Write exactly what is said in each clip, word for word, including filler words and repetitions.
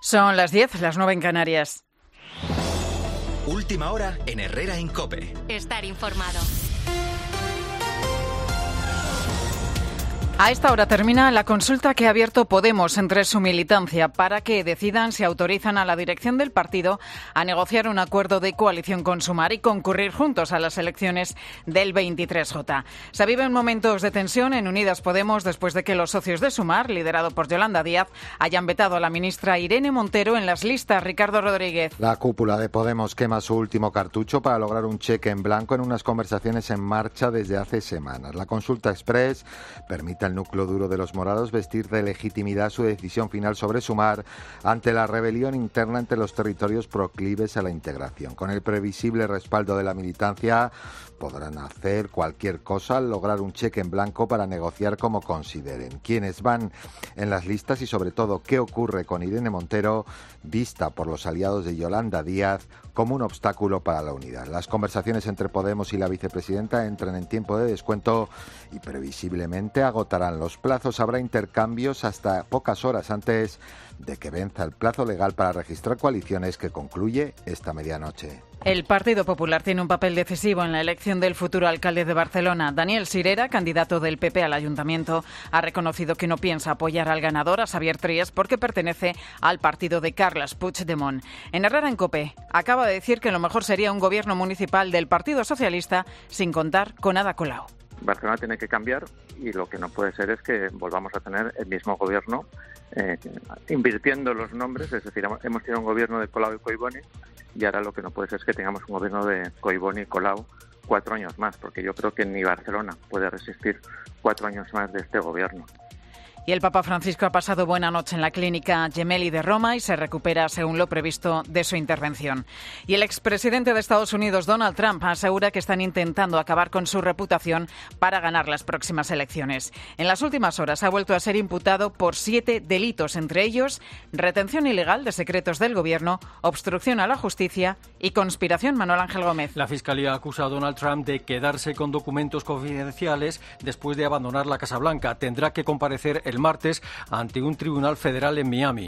Son las diez, las nueve en Canarias. Última hora en Herrera en COPE. Estar informado. A esta hora termina la consulta que ha abierto Podemos entre su militancia para que decidan si autorizan a la dirección del partido a negociar un acuerdo de coalición con Sumar y concurrir juntos a las elecciones del veintitrés J. Se viven momentos de tensión en Unidas Podemos después de que los socios de Sumar, liderado por Yolanda Díaz, hayan vetado a la ministra Irene Montero en las listas. Ricardo Rodríguez. La cúpula de Podemos quema su último cartucho para lograr un cheque en blanco en unas conversaciones en marcha desde hace semanas. La consulta express permite al núcleo duro de los morados vestir de legitimidad su decisión final sobre Sumar ante la rebelión interna entre los territorios proclives a la integración. Con el previsible respaldo de la militancia podrán hacer cualquier cosa al lograr un cheque en blanco para negociar como consideren. Quienes van en las listas y sobre todo qué ocurre con Irene Montero, vista por los aliados de Yolanda Díaz como un obstáculo para la unidad. Las conversaciones entre Podemos y la vicepresidenta entran en tiempo de descuento y previsiblemente agotarán los plazos. Habrá intercambios hasta pocas horas antes de que venza el plazo legal para registrar coaliciones que concluye esta medianoche. El Partido Popular tiene un papel decisivo en la elección del futuro alcalde de Barcelona. Daniel Sirera, candidato del P P al ayuntamiento, ha reconocido que no piensa apoyar al ganador, a Xavier Trias, porque pertenece al partido de Carles Puigdemont. En Herrera en COPE acaba de decir que lo mejor sería un gobierno municipal del Partido Socialista sin contar con Ada Colau. Barcelona tiene que cambiar y lo que no puede ser es que volvamos a tener el mismo gobierno eh, invirtiendo los nombres, es decir, hemos tenido un gobierno de Colau y Collboni y ahora lo que no puede ser es que tengamos un gobierno de Collboni y Colau cuatro años más, porque yo creo que ni Barcelona puede resistir cuatro años más de este gobierno. Y el Papa Francisco ha pasado buena noche en la clínica Gemelli de Roma y se recupera según lo previsto de su intervención. Y el expresidente de Estados Unidos, Donald Trump, asegura que están intentando acabar con su reputación para ganar las próximas elecciones. En las últimas horas ha vuelto a ser imputado por siete delitos, entre ellos retención ilegal de secretos del gobierno, obstrucción a la justicia y conspiración. Manuel Ángel Gómez. La Fiscalía acusa a Donald Trump de quedarse con documentos confidenciales después de abandonar la Casa Blanca. Tendrá que comparecer el el martes ante un tribunal federal en Miami.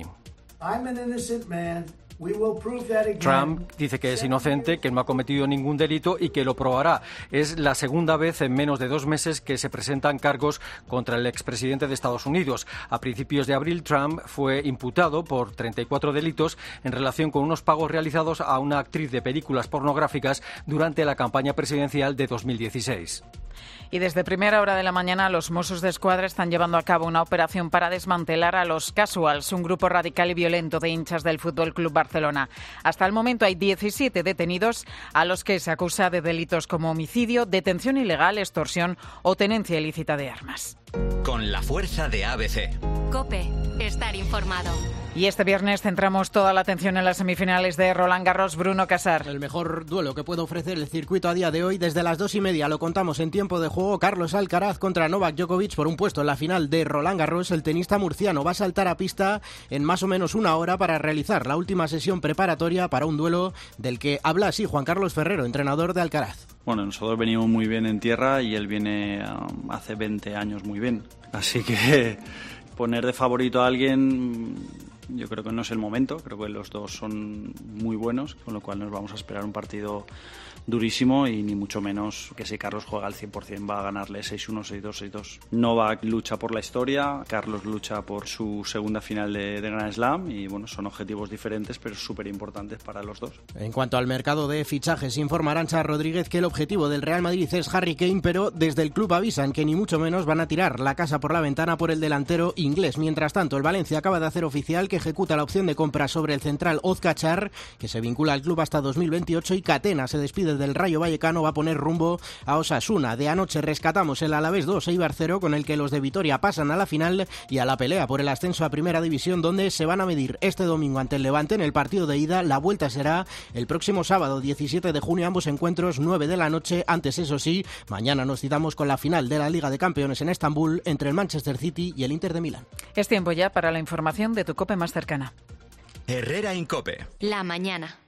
Trump dice que es inocente, que no ha cometido ningún delito y que lo probará. Es la segunda vez en menos de dos meses que se presentan cargos contra el expresidente de Estados Unidos. A principios de abril, Trump fue imputado por treinta y cuatro delitos en relación con unos pagos realizados a una actriz de películas pornográficas durante la campaña presidencial de dos mil dieciséis. Y desde primera hora de la mañana los Mossos d'Esquadra están llevando a cabo una operación para desmantelar a los Casuals, un grupo radical y violento de hinchas del Fútbol Club Barcelona. Hasta el momento hay diecisiete detenidos a los que se acusa de delitos como homicidio, detención ilegal, extorsión o tenencia ilícita de armas. Con la fuerza de A B C. COPE. Estar informado. Y este viernes centramos toda la atención en las semifinales de Roland Garros. Bruno Casar. El mejor duelo que puede ofrecer el circuito a día de hoy. Desde las dos y media lo contamos en tiempo de juego. Carlos Alcaraz contra Novak Djokovic por un puesto en la final de Roland Garros. El tenista murciano va a saltar a pista en más o menos una hora para realizar la última sesión preparatoria para un duelo del que habla así Juan Carlos Ferrero, entrenador de Alcaraz. Bueno, nosotros venimos muy bien en tierra y él viene um, hace veinte años muy bien. Así que poner de favorito a alguien, yo creo que no es el momento. Creo que los dos son muy buenos, con lo cual nos vamos a esperar un partido durísimo y ni mucho menos que si Carlos juega al cien por ciento va a ganarle seis uno, seis dos, seis dos. Novak lucha por la historia, Carlos lucha por su segunda final de, de Grand Slam y bueno, son objetivos diferentes pero súper importantes para los dos. En cuanto al mercado de fichajes, informa Arantxa Rodríguez que el objetivo del Real Madrid es Harry Kane, pero desde el club avisan que ni mucho menos van a tirar la casa por la ventana por el delantero inglés. Mientras tanto, el Valencia acaba de hacer oficial que ejecuta la opción de compra sobre el central Ozkachar, que se vincula al club hasta dos mil veintiocho, y Catena se despide del Rayo Vallecano, va a poner rumbo a Osasuna. De anoche rescatamos el Alavés dos, Eibar cero, con el que los de Vitoria pasan a la final y a la pelea por el ascenso a Primera División, donde se van a medir este domingo ante el Levante en el partido de ida. La vuelta será el próximo sábado diecisiete de junio, ambos encuentros nueve de la noche. Antes, eso sí, mañana nos citamos con la final de la Liga de Campeones en Estambul entre el Manchester City y el Inter de Milán. Es tiempo ya para la información de tu COPE más cercana. Herrera en COPE. La mañana.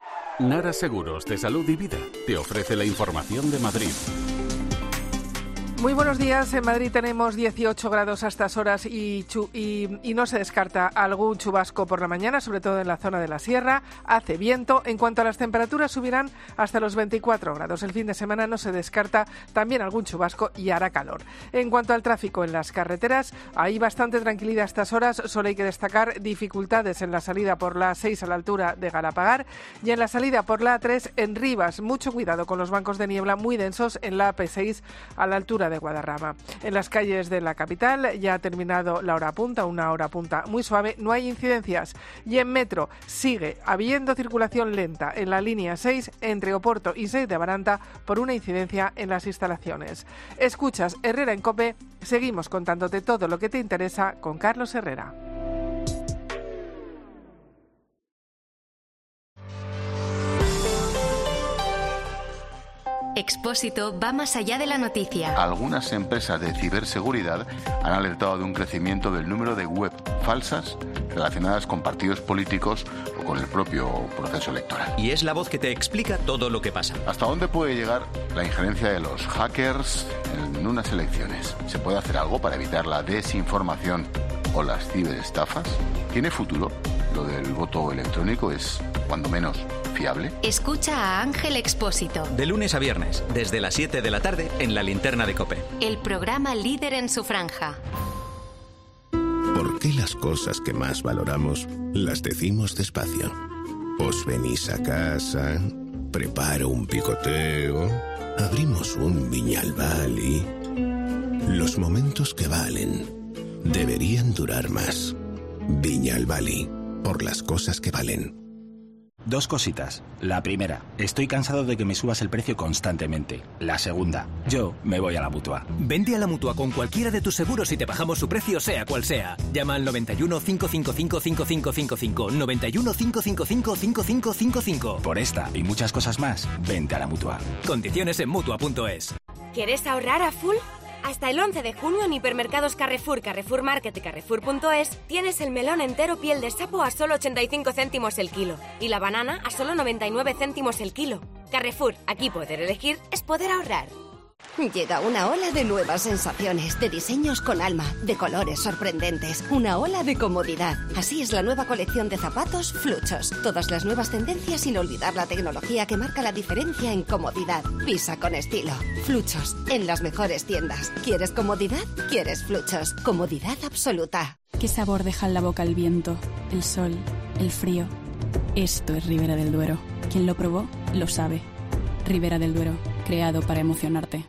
Nara Seguros de Salud y Vida te ofrece la información de Madrid. Muy buenos días. En Madrid tenemos dieciocho grados a estas horas y, chu- y, y no se descarta algún chubasco por la mañana, sobre todo en la zona de la sierra. Hace viento. En cuanto a las temperaturas, subirán hasta los veinticuatro grados. El fin de semana no se descarta también algún chubasco y hará calor. En cuanto al tráfico en las carreteras, hay bastante tranquilidad a estas horas. Solo hay que destacar dificultades en la salida por la A seis a la altura de Galapagar y en la salida por la A tres en Rivas. Mucho cuidado con los bancos de niebla muy densos en la A P seis a la altura de Guadarrama. En las calles de la capital ya ha terminado la hora punta, una hora punta muy suave, no hay incidencias. Y en metro sigue habiendo circulación lenta en la línea seis entre Oporto y seis de Amaranta por una incidencia en las instalaciones. Escuchas Herrera en COPE, seguimos contándote todo lo que te interesa con Carlos Herrera. Expósito va más allá de la noticia. Algunas empresas de ciberseguridad han alertado de un crecimiento del número de web falsas relacionadas con partidos políticos o con el propio proceso electoral. Y es la voz que te explica todo lo que pasa. ¿Hasta dónde puede llegar la injerencia de los hackers en unas elecciones? ¿Se puede hacer algo para evitar la desinformación o las ciberestafas? ¿Tiene futuro? ¿Lo del voto electrónico es, cuando menos, fiable? Escucha a Ángel Expósito. De lunes a viernes, desde las siete de la tarde, en la Linterna de COPE. El programa líder en su franja. ¿Por qué las cosas que más valoramos las decimos despacio? Os venís a casa, preparo un picoteo, abrimos un Viñalbal y... Los momentos que valen deberían durar más. Viñalbal, por las cosas que valen. Dos cositas. La primera, estoy cansado de que me subas el precio constantemente. La segunda, yo me voy a la Mutua. Vente a la Mutua con cualquiera de tus seguros y te bajamos su precio sea cual sea. Llama al noventa y uno, cinco cinco cinco, cinco cinco cinco cinco, noventa y uno, cinco cinco cinco, cinco cinco cinco cinco. Por esta y muchas cosas más, vente a la Mutua. Condiciones en Mutua punto es. ¿Quieres ahorrar a full? Hasta el once de junio en hipermercados Carrefour, Carrefour Market y Carrefour punto es tienes el melón entero piel de sapo a solo ochenta y cinco céntimos el kilo y la banana a solo noventa y nueve céntimos el kilo. Carrefour, aquí poder elegir es poder ahorrar. Llega una ola de nuevas sensaciones, de diseños con alma, de colores sorprendentes, una ola de comodidad. Así es la nueva colección de zapatos Fluchos. Todas las nuevas tendencias sin olvidar la tecnología que marca la diferencia en comodidad. Pisa con estilo. Fluchos, en las mejores tiendas. ¿Quieres comodidad? ¿Quieres Fluchos? Comodidad absoluta. ¿Qué sabor deja en la boca el viento, el sol, el frío? Esto es Ribera del Duero. Quien lo probó, lo sabe. Ribera del Duero, creado para emocionarte.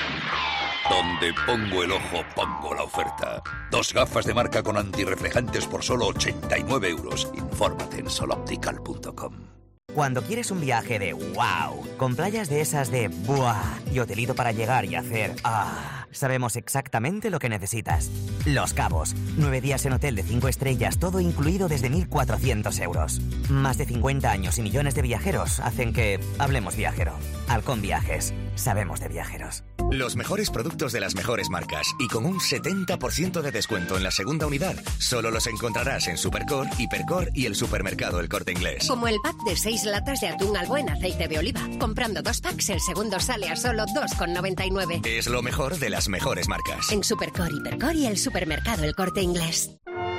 Donde pongo el ojo, pongo la oferta. Dos gafas de marca con antirreflejantes por solo ochenta y nueve euros. Infórmate en soloptical punto com. Cuando quieres un viaje de wow, con playas de esas de buah y hotelito para llegar y hacer ah, sabemos exactamente lo que necesitas. Los Cabos. Nueve días en hotel de cinco estrellas, todo incluido desde mil cuatrocientos euros. Más de cincuenta años y millones de viajeros hacen que hablemos viajero. Halcón Viajes. Sabemos de viajeros. Los mejores productos de las mejores marcas y con un setenta por ciento de descuento en la segunda unidad. Solo los encontrarás en Supercor, Hipercor y el supermercado El Corte Inglés. Como el pack de seis latas de atún albo en aceite de oliva. Comprando dos packs, el segundo sale a solo dos con noventa y nueve. Es lo mejor de las mejores marcas. En Supercor, Hipercor y el supermercado El Corte Inglés.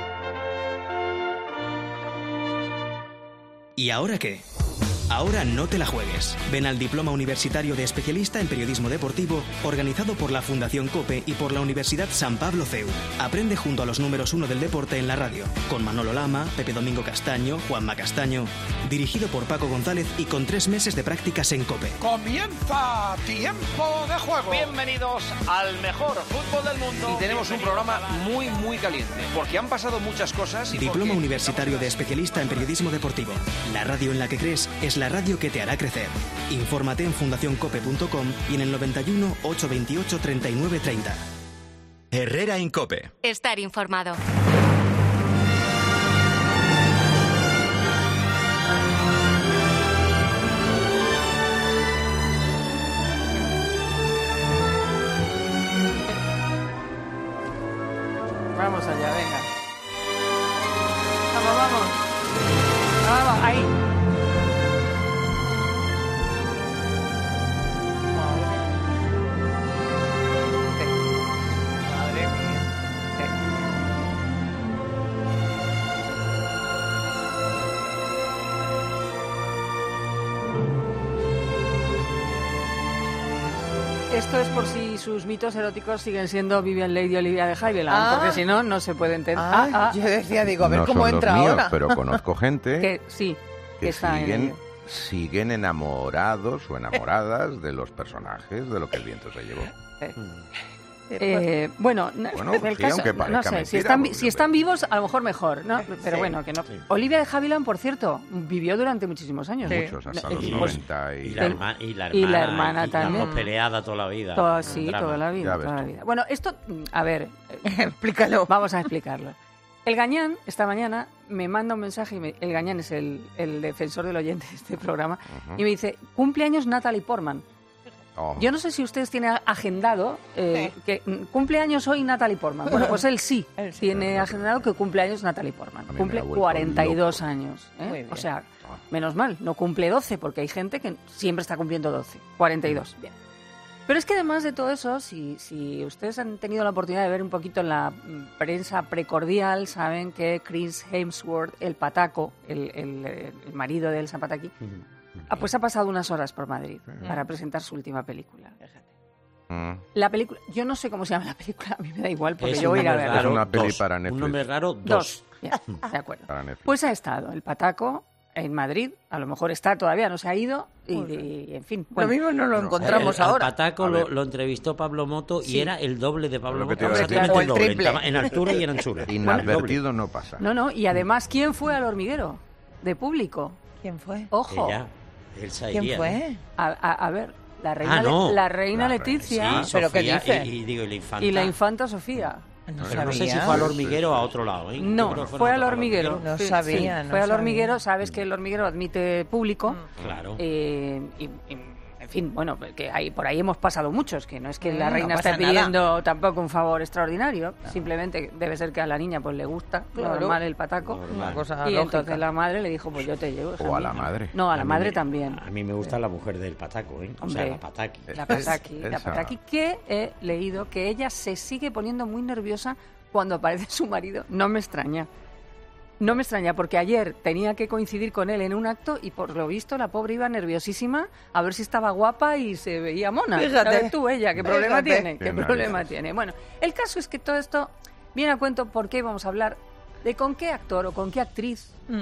¿Y ahora qué? Ahora no te la juegues. Ven al Diploma Universitario de Especialista en Periodismo Deportivo, organizado por la Fundación COPE y por la Universidad San Pablo C E U. Aprende junto a los números uno del deporte en la radio, con Manolo Lama, Pepe Domingo Castaño, Juanma Castaño, dirigido por Paco González y con tres meses de prácticas en COPE. ¡Comienza Tiempo de Juego! Bienvenidos al mejor fútbol del mundo. Y tenemos un programa muy, muy caliente, porque han pasado muchas cosas. Y Diploma porque... Universitario de Especialista en Periodismo Deportivo. La radio en la que crees es la radio que te hará crecer. Infórmate en fundación cope punto com y en el noventa y uno, ochocientos veintiocho, treinta y nueve treinta. Herrera en COPE. Estar informado. Vamos allá, venga. Vamos, vamos. Vamos, ahí. esto es por si sus mitos eróticos siguen siendo Vivian Leigh y Olivia de Havilland, Ah. porque si no, no se puede entender. Ah, Ah, ah. yo decía, digo, a ver No cómo son entra los míos, ahora. pero conozco gente Que sí, que que está en siguen, ello. siguen enamorados o enamoradas de los personajes de Lo que el viento se llevó. Eh, bueno, n- Bueno, el sí, caso, aunque no parezca sé, si mentira, están, vi- porque- si están vivos, a lo mejor mejor, ¿no? Pero Sí, bueno, que no. sí. Olivia de Havilland, por cierto, vivió durante muchísimos años. Muchos, hasta los Eh, noventa y... Y la, herma- y la hermana, y la hermana y también. La peleada toda la vida. Toda, un sí, drama. toda la vida, toda la vida. Bueno, esto, a ver, explícalo. Vamos a explicarlo. El Gañán, esta mañana, me manda un mensaje, y me- el Gañán es el, el defensor del oyente de este programa, Ujú. y me dice, cumpleaños Natalie Portman. Oh. Yo no sé si ustedes tienen agendado eh, que mm, cumpleaños hoy Natalie Portman. Bueno, pues él sí, tiene agendado que cumpleaños Natalie Portman. me Cumple ha vuelto cuarenta y dos loco. años. ¿eh? Muy bien. O sea, menos mal, no cumple doce, porque hay gente que siempre está cumpliendo doce. cuarenta y dos, bien. Pero es que además de todo eso, si, si ustedes han tenido la oportunidad de ver un poquito en la mm, prensa precordial, saben que Chris Hemsworth, el pataco, el, el, el marido del Zapataki, ah, pues ha pasado unas horas por Madrid para presentar su última película. Mm. La película, yo no sé cómo se llama la película, a mí me da igual porque Es yo un voy a ir a nombre verla. Es una peli dos. para Un Netflix. nombre raro, Dos. dos. Ya, de acuerdo. Para Netflix. Pues ha estado el pataco en Madrid, a lo mejor está todavía, no se ha ido, y, y, en fin. Lo mismo no lo encontramos El- al ahora. Pataco A lo, ver. lo entrevistó Pablo Moto y Sí. era el doble de Pablo Lo que te Moto. iba a decir. Exactamente O el el doble. triple. En, tama- en altura y en anchura. Inadvertido no pasa. No, no, y además, ¿quién fue al hormiguero de público? ¿Quién fue? Ojo, Ella, Elsa ¿Quién iría, fue? ¿no? a, a- a ver, la reina, Ah, no. Le- la reina La Leticia Sí, ¿Pero qué Sofía dice? Y, y digo, y la infanta. y la infanta Sofía. No Pero no sé si sabía. fue al hormiguero o a otro lado, ¿eh? Yo No, creo que fueron fue a al otro hormiguero. No Sí, sabía, sí, no fue al sabía. hormiguero, sabes que el hormiguero admite público. Claro. Eh, y, y, en fin, bueno, que hay, por ahí hemos pasado muchos, que no es que Mm, la no reina pasa esté nada. pidiendo tampoco un favor extraordinario, simplemente debe ser que a la niña pues le gusta, Claro. normal el pataco, Una cosa y lógica. entonces la madre le dijo, pues yo te llevo. hija O a la mía. madre. No, a la mí madre me- también. A mí me gusta la mujer del Pataco, ¿eh? O sea, Hombre. la Pataki. La Pataki, la Esa. Pataki, que he leído que ella se sigue poniendo muy nerviosa cuando aparece su marido. No me extraña. No me extraña, porque ayer tenía que coincidir con él en un acto y por lo visto la pobre iba nerviosísima a ver si estaba guapa y se veía mona. Fíjate. A ver tú, ella, ¿qué problema Fíjate. tiene? ¿Qué Qué problema nervios. tiene? Bueno, el caso es que todo esto viene a cuento porque vamos a hablar de con qué actor o con qué actriz Mm.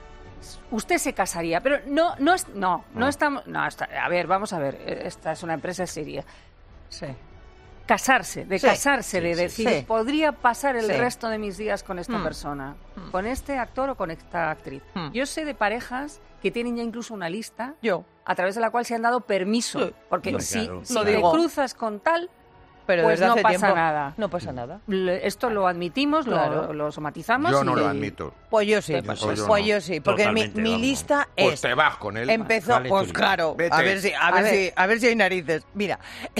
usted se casaría, pero no, no es, no, no, No. estamos, no, está- a ver, vamos a ver, eh, esta es una empresa seria. Sí. Casarse, de Sí. casarse, Sí, de sí, decir, sí. podría pasar el Sí. resto de mis días con esta Mm. persona, con este actor o con esta actriz. Mm. Yo sé de parejas que tienen ya incluso una lista Yo. a través de la cual se han dado permiso, Sí. porque Yo, si, claro. si Lo te digo. cruzas con tal, Pero pues desde no hace pasa tiempo nada. No pasa nada. Le- Esto lo admitimos, lo- Claro. lo, somatizamos. Yo no y- lo admito. Pues yo sí. Yo Pues, yo no. pues yo sí, porque mi, Totalmente, mi vamos. lista Pues es... te vas con él. Empezó, Vale, pues tú. claro, Vete. a ver si, a A ver ver. si, a ver si hay narices. Mira,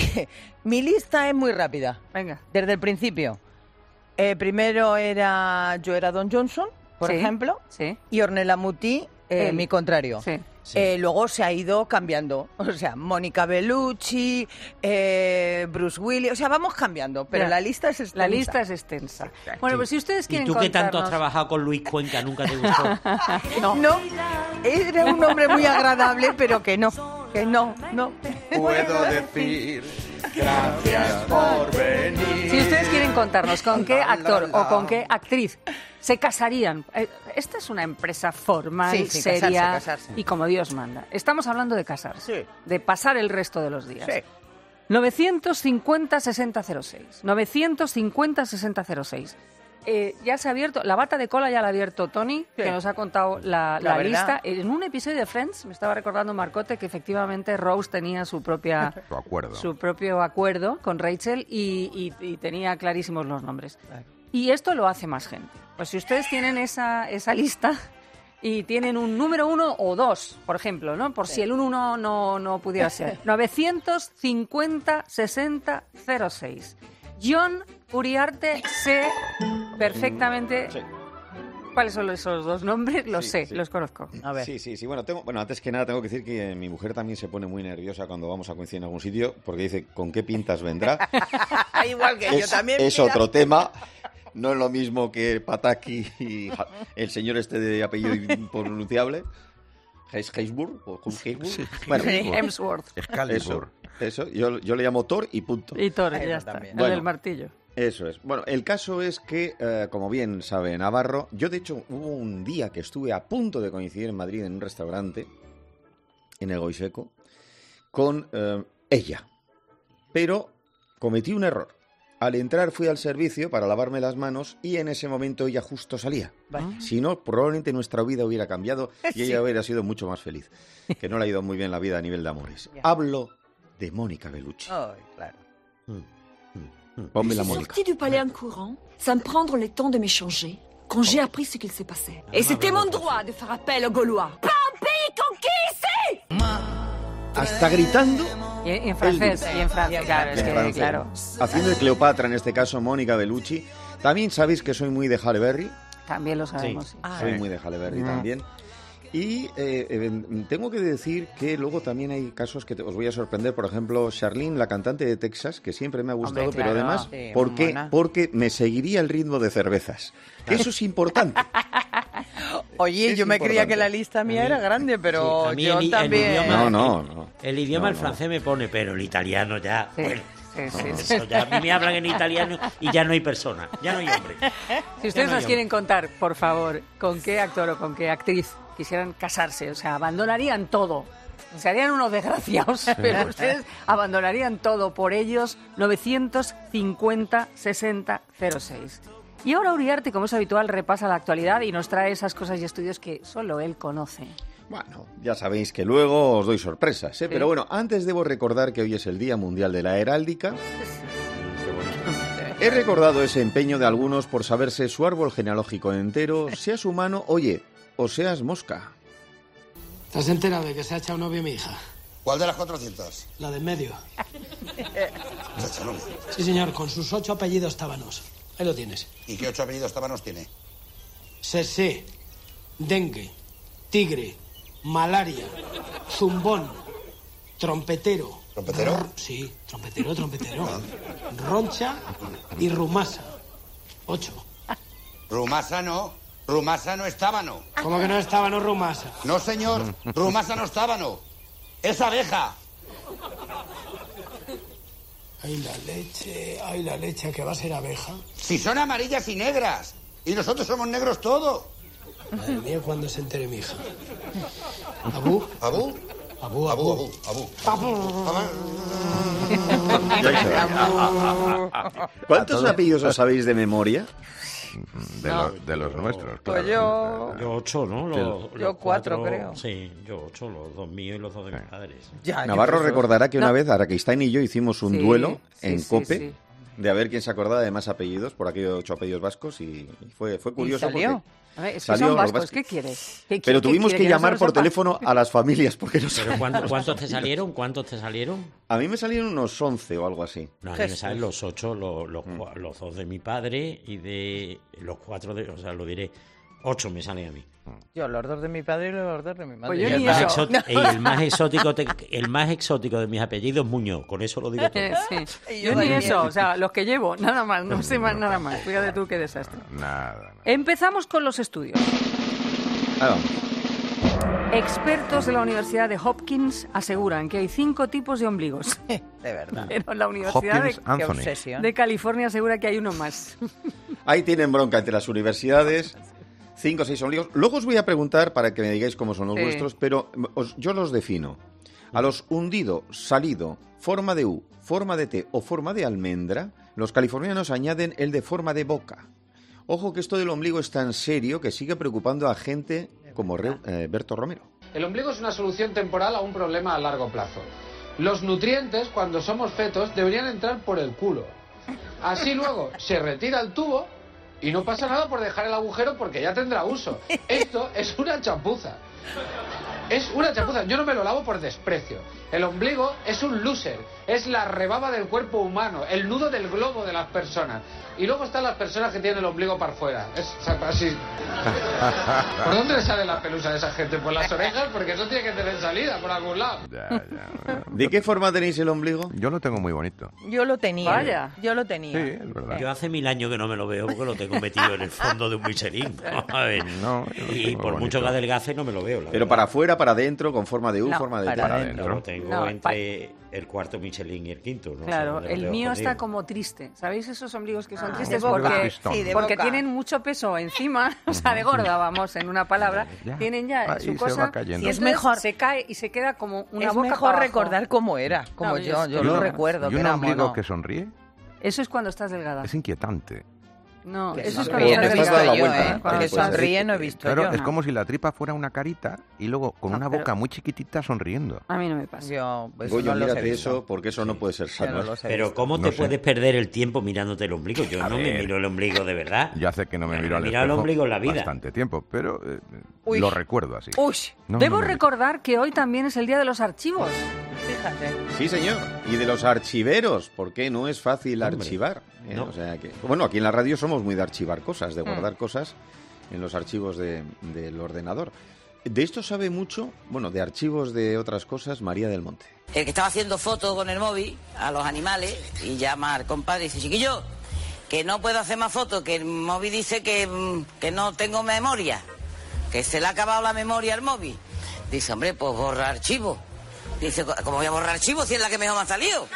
mi lista es muy rápida. Venga. Desde el principio. Eh, primero era yo era Don Johnson, por Sí, ejemplo, sí. y Ornella Muti, eh, Él. mi contrario. Sí. Sí. Eh, luego se ha ido cambiando. O sea, Mónica Bellucci, eh, Bruce Willis. O sea, vamos cambiando, pero Ya. la lista es extensa. La lista es extensa. Bueno, pues si ustedes ¿Y quieren tú que tanto has contarnos- trabajado con Luis Cuenca nunca te gustó? No. no, era un hombre muy agradable, pero que no, que no, no. Puedo decir gracias por venir. Si ustedes quieren contarnos con qué La, la, actor la. o con qué actriz se casarían. eh, Esta es una empresa formal, Sí, sí, seria casarse, casarse. y como Dios manda. Estamos hablando de casarse, Sí. de pasar el resto de los días. Sí. novecientos cincuenta sesenta cero seis. novecientos cincuenta sesenta cero seis. Eh, ya se ha abierto, la bata de cola ya la ha abierto Tony, Sí. que nos ha contado la, La la verdad. lista. En un episodio de Friends, me estaba recordando Marcote que efectivamente Rose tenía su propia Tu acuerdo. su propio acuerdo con Rachel y, y- y tenía clarísimos los nombres. Y esto lo hace más gente. Pues si ustedes tienen esa, esa lista y tienen un número uno o dos, por ejemplo, ¿no? Por si el uno no, no, no pudiera ser. novecientos cincuenta sesenta cero seis. John Uriarte sé perfectamente cuáles son esos dos nombres, los Sí, sé, sí. los conozco. A ver. Sí, sí, sí. Bueno, tengo, bueno, antes que nada tengo que decir que mi mujer también se pone muy nerviosa cuando vamos a coincidir en algún sitio porque dice, ¿con qué pintas vendrá? Igual que yo es también. es mira. otro tema. No es lo mismo que Pataki y Ja- el señor este de apellido impronunciable. Heis- Heisburg o Heisburg. Sí. Bueno, Hemsworth. eso. Excalibur. Eso, yo, yo le llamo Thor y punto. Y Thor, ya está. El Bueno, del martillo. Eso es. Bueno, el caso es que, eh, como bien sabe Navarro, yo de hecho hubo un día que estuve a punto de coincidir en Madrid en un restaurante, en el Goiseco, con eh, ella. Pero cometí un error. Al entrar fui al servicio para lavarme las manos y en ese momento ella justo salía. Vale. Si no, probablemente nuestra vida hubiera cambiado y ella Sí. hubiera sido mucho más feliz. Que no le ha ido muy bien la vida a nivel de amores. Hablo de Mónica Bellucci. Ay, claro. Ponme la Je suis Mónica. sortie du palais en courant, sans me prendre le temps de m'échanger, quand j'ai appris ce qu'il se passait. Et c'était mon droit de faire appel aux Gaulois. Pas un pays conquis ici! Hasta gritando. Y, y en francés, El- y en francés, claro, es En que, francés. claro. Haciendo de Cleopatra, en este caso, Mónica Bellucci. También sabéis que soy muy de Halle Berry. También lo sabemos. sí. Soy muy de Halle Berry Mm. también. Y eh, eh, tengo que decir que luego también hay casos que te- os voy a sorprender. Por ejemplo, Charlene, la cantante de Texas, que siempre me ha gustado, Hombre, pero claro. además, Sí, ¿por muy qué? buena. Porque me seguiría el ritmo de cervezas. Que eso es importante. Oye, Es yo me creía importante. que la lista mía era grande, pero Sí, a mí yo el, i- el también... idioma, No, no, no. El idioma, No, el no. francés me pone, pero el italiano ya... Sí, bueno, sí, sí, no, sí. eso ya, a mí me hablan en italiano y ya no hay persona, ya no hay hombre. Si ustedes Ya no nos hay quieren contar, por favor, con qué actor o con qué actriz quisieran casarse, o sea, abandonarían todo. Se harían unos desgraciados, pero ustedes abandonarían todo por ellos. Novecientos cincuenta sesenta cero seis. Y ahora Uriarte, como es habitual, repasa la actualidad y nos trae esas cosas y estudios que solo él conoce. Bueno, ya sabéis que luego os doy sorpresas, ¿eh? Sí. Pero bueno, antes debo recordar que hoy es el Día Mundial de la Heráldica. He recordado ese empeño de algunos por saberse su árbol genealógico entero, seas humano, oye, o seas mosca. ¿Te has enterado de que se ha echado novio mi hija? ¿Cuál de las cuatrocientas? La de en medio. Se ha echado novio. Sí, señor, con sus ocho apellidos tábanos. Ahí lo tienes. ¿Y qué ocho apellidos tábanos tiene? Sesé, dengue, tigre, malaria, zumbón, trompetero. ¿Trompetero? R- sí, trompetero, trompetero. Roncha y rumasa. Ocho. Rumasa no. Rumasa no es tábano. ¿Cómo que no es tábano rumasa? No, señor. Rumasa no es tábano. Es abeja. Ay, la leche, ay, la leche, que va a ser abeja. Si son amarillas y negras. Y nosotros somos negros todos. Madre mía, cuando se entere mi hija. ¿Abú? ¿Abú? Abú, Abú, abú. abú, abú. ¿Cuántos apellidos os sabéis de memoria? De, No. los, de los nuestros, Pues claro. yo... Yo ocho, ¿no? Los, Yo los cuatro, creo. Sí, yo ocho, los dos míos y los dos de mis padres. Ya, Navarro yo creo- recordará que una No. vez Araquistain y yo hicimos un Sí, duelo sí, en sí, COPE sí. de a ver quién se acordaba de más apellidos, por aquellos ocho apellidos vascos, y y fue, fue curioso ¿Y salió? porque... A ver, es que Salió, son lo que vascos, pasa ¿qué es que- quieres? ¿Qué- Pero qué tuvimos quiere? que no llamar se por lo sepa? teléfono a las familias porque no ¿Pero sabíamos. cuánto- cuántos te salieron? ¿Cuántos te salieron? A mí me salieron unos once o algo así. No, a mí me salen los ocho, los, los, cua- los dos de mi padre y de los cuatro de... O sea, lo diré, ocho me salen a mí. Yo, los dos de mi padre y los dos de mi madre. Pues Y yo el, ni más eso. exótico, y el más exótico te- el más exótico de mis apellidos es Muñoz, con eso lo digo todo. Eh, sí. Y Yo yo ni también. eso, o sea, los que llevo, nada más, no sé más nada más. Fíjate tú qué desastre. Nada, nada. Empezamos con los estudios. Ahí vamos. Expertos de la Universidad de Hopkins aseguran que hay cinco tipos de ombligos. De verdad. Pero la Universidad Hopkins de, Qué Anthony. obsesión. de California asegura que hay uno más. Ahí tienen bronca entre las universidades. Cinco o seis ombligos. Luego os voy a preguntar para que me digáis cómo son los Sí. vuestros, pero os- yo los defino. A los hundido, salido, forma de U, forma de T o forma de almendra, los californianos añaden el de forma de boca. Ojo que esto del ombligo es tan serio que sigue preocupando a gente como Re- eh, Berto Romero. El ombligo es una solución temporal a un problema a largo plazo. Los nutrientes, cuando somos fetos, deberían entrar por el culo. Así luego se retira el tubo y no pasa nada por dejar el agujero porque ya tendrá uso. Esto es una chapuza. Es una chapuza. Yo no me lo lavo por desprecio. El ombligo es un loser. Es la rebaba del cuerpo humano. El nudo del globo de las personas. Y luego están las personas que tienen el ombligo para afuera. Es o sea, así. ¿Por dónde le sale la pelusa de esa gente? Por las orejas, porque eso tiene que tener salida por algún lado. Ya, ya. ¿De qué forma tenéis el ombligo? Yo lo tengo muy bonito. Yo lo tenía. Vaya. Yo lo tenía. Sí, es verdad. Yo hace mil años que no me lo veo porque lo tengo metido en el fondo de un Michelin. A ver. No, yo lo Y tengo por bonito. mucho que adelgace no me lo veo. la Pero verdad. para afuera carita para adentro, con forma de U, No, forma de para T. Para adentro. adentro. Tengo No, entre el cuarto Michelin y el quinto. ¿no? Claro, O sea, el dedos mío está jodidos. como triste. ¿Sabéis esos ombligos que son Ah, tristes? de boca. Porque, Sí, de porque boca. tienen mucho peso encima, o sea, de gorda, vamos, en una palabra. Ya. Tienen ya Ahí su se cosa. va cayendo. Y Es entonces mejor- se cae y se queda como una es boca mejor para abajo. recordar cómo era, como No, yo, es- yo Y lo un- recuerdo. Y que un era ombligo mono. que sonríe Eso es cuando estás delgada. es inquietante. No, Que eso es sonríe, cuando no he estás visto delgada. yo, vuelta, ¿eh? Cuando Que estás- sonríe no he visto Claro, yo. es como si la tripa fuera una carita y luego con No, una pero- boca muy chiquitita sonriendo. A mí no me pasa. Yo, pues, Goyo, no los he mírate visto. eso, porque eso no puede ser Yo sano. no ¿eh? los he Pero visto. ¿cómo No te sé. puedes perder el tiempo mirándote el ombligo? Yo A no me ver. miro el ombligo de verdad. Ya sé que no me Ya miro me al he mirado el espejo ombligo en la vida. bastante tiempo, pero eh, Uy. lo recuerdo así. Uy, No, Debo no me- recordar que hoy también es el día de los archivos. fíjate. Sí, señor. Y de los archiveros, porque no es fácil Hombre, archivar. ¿eh? no. O sea que, bueno, aquí en la radio somos muy de archivar cosas, de Mm. guardar cosas en los archivos de- del ordenador. De esto sabe mucho, bueno, de archivos de otras cosas, María del Monte. El que estaba haciendo fotos con el móvil a los animales y llama al compadre y dice, chiquillo, que no puedo hacer más fotos, que el móvil dice que, mm, que no tengo memoria, que se le ha acabado la memoria al móvil. Dice, hombre, pues borra archivo. Dice, ¿cómo voy a borrar archivo si es la que mejor me ha salido?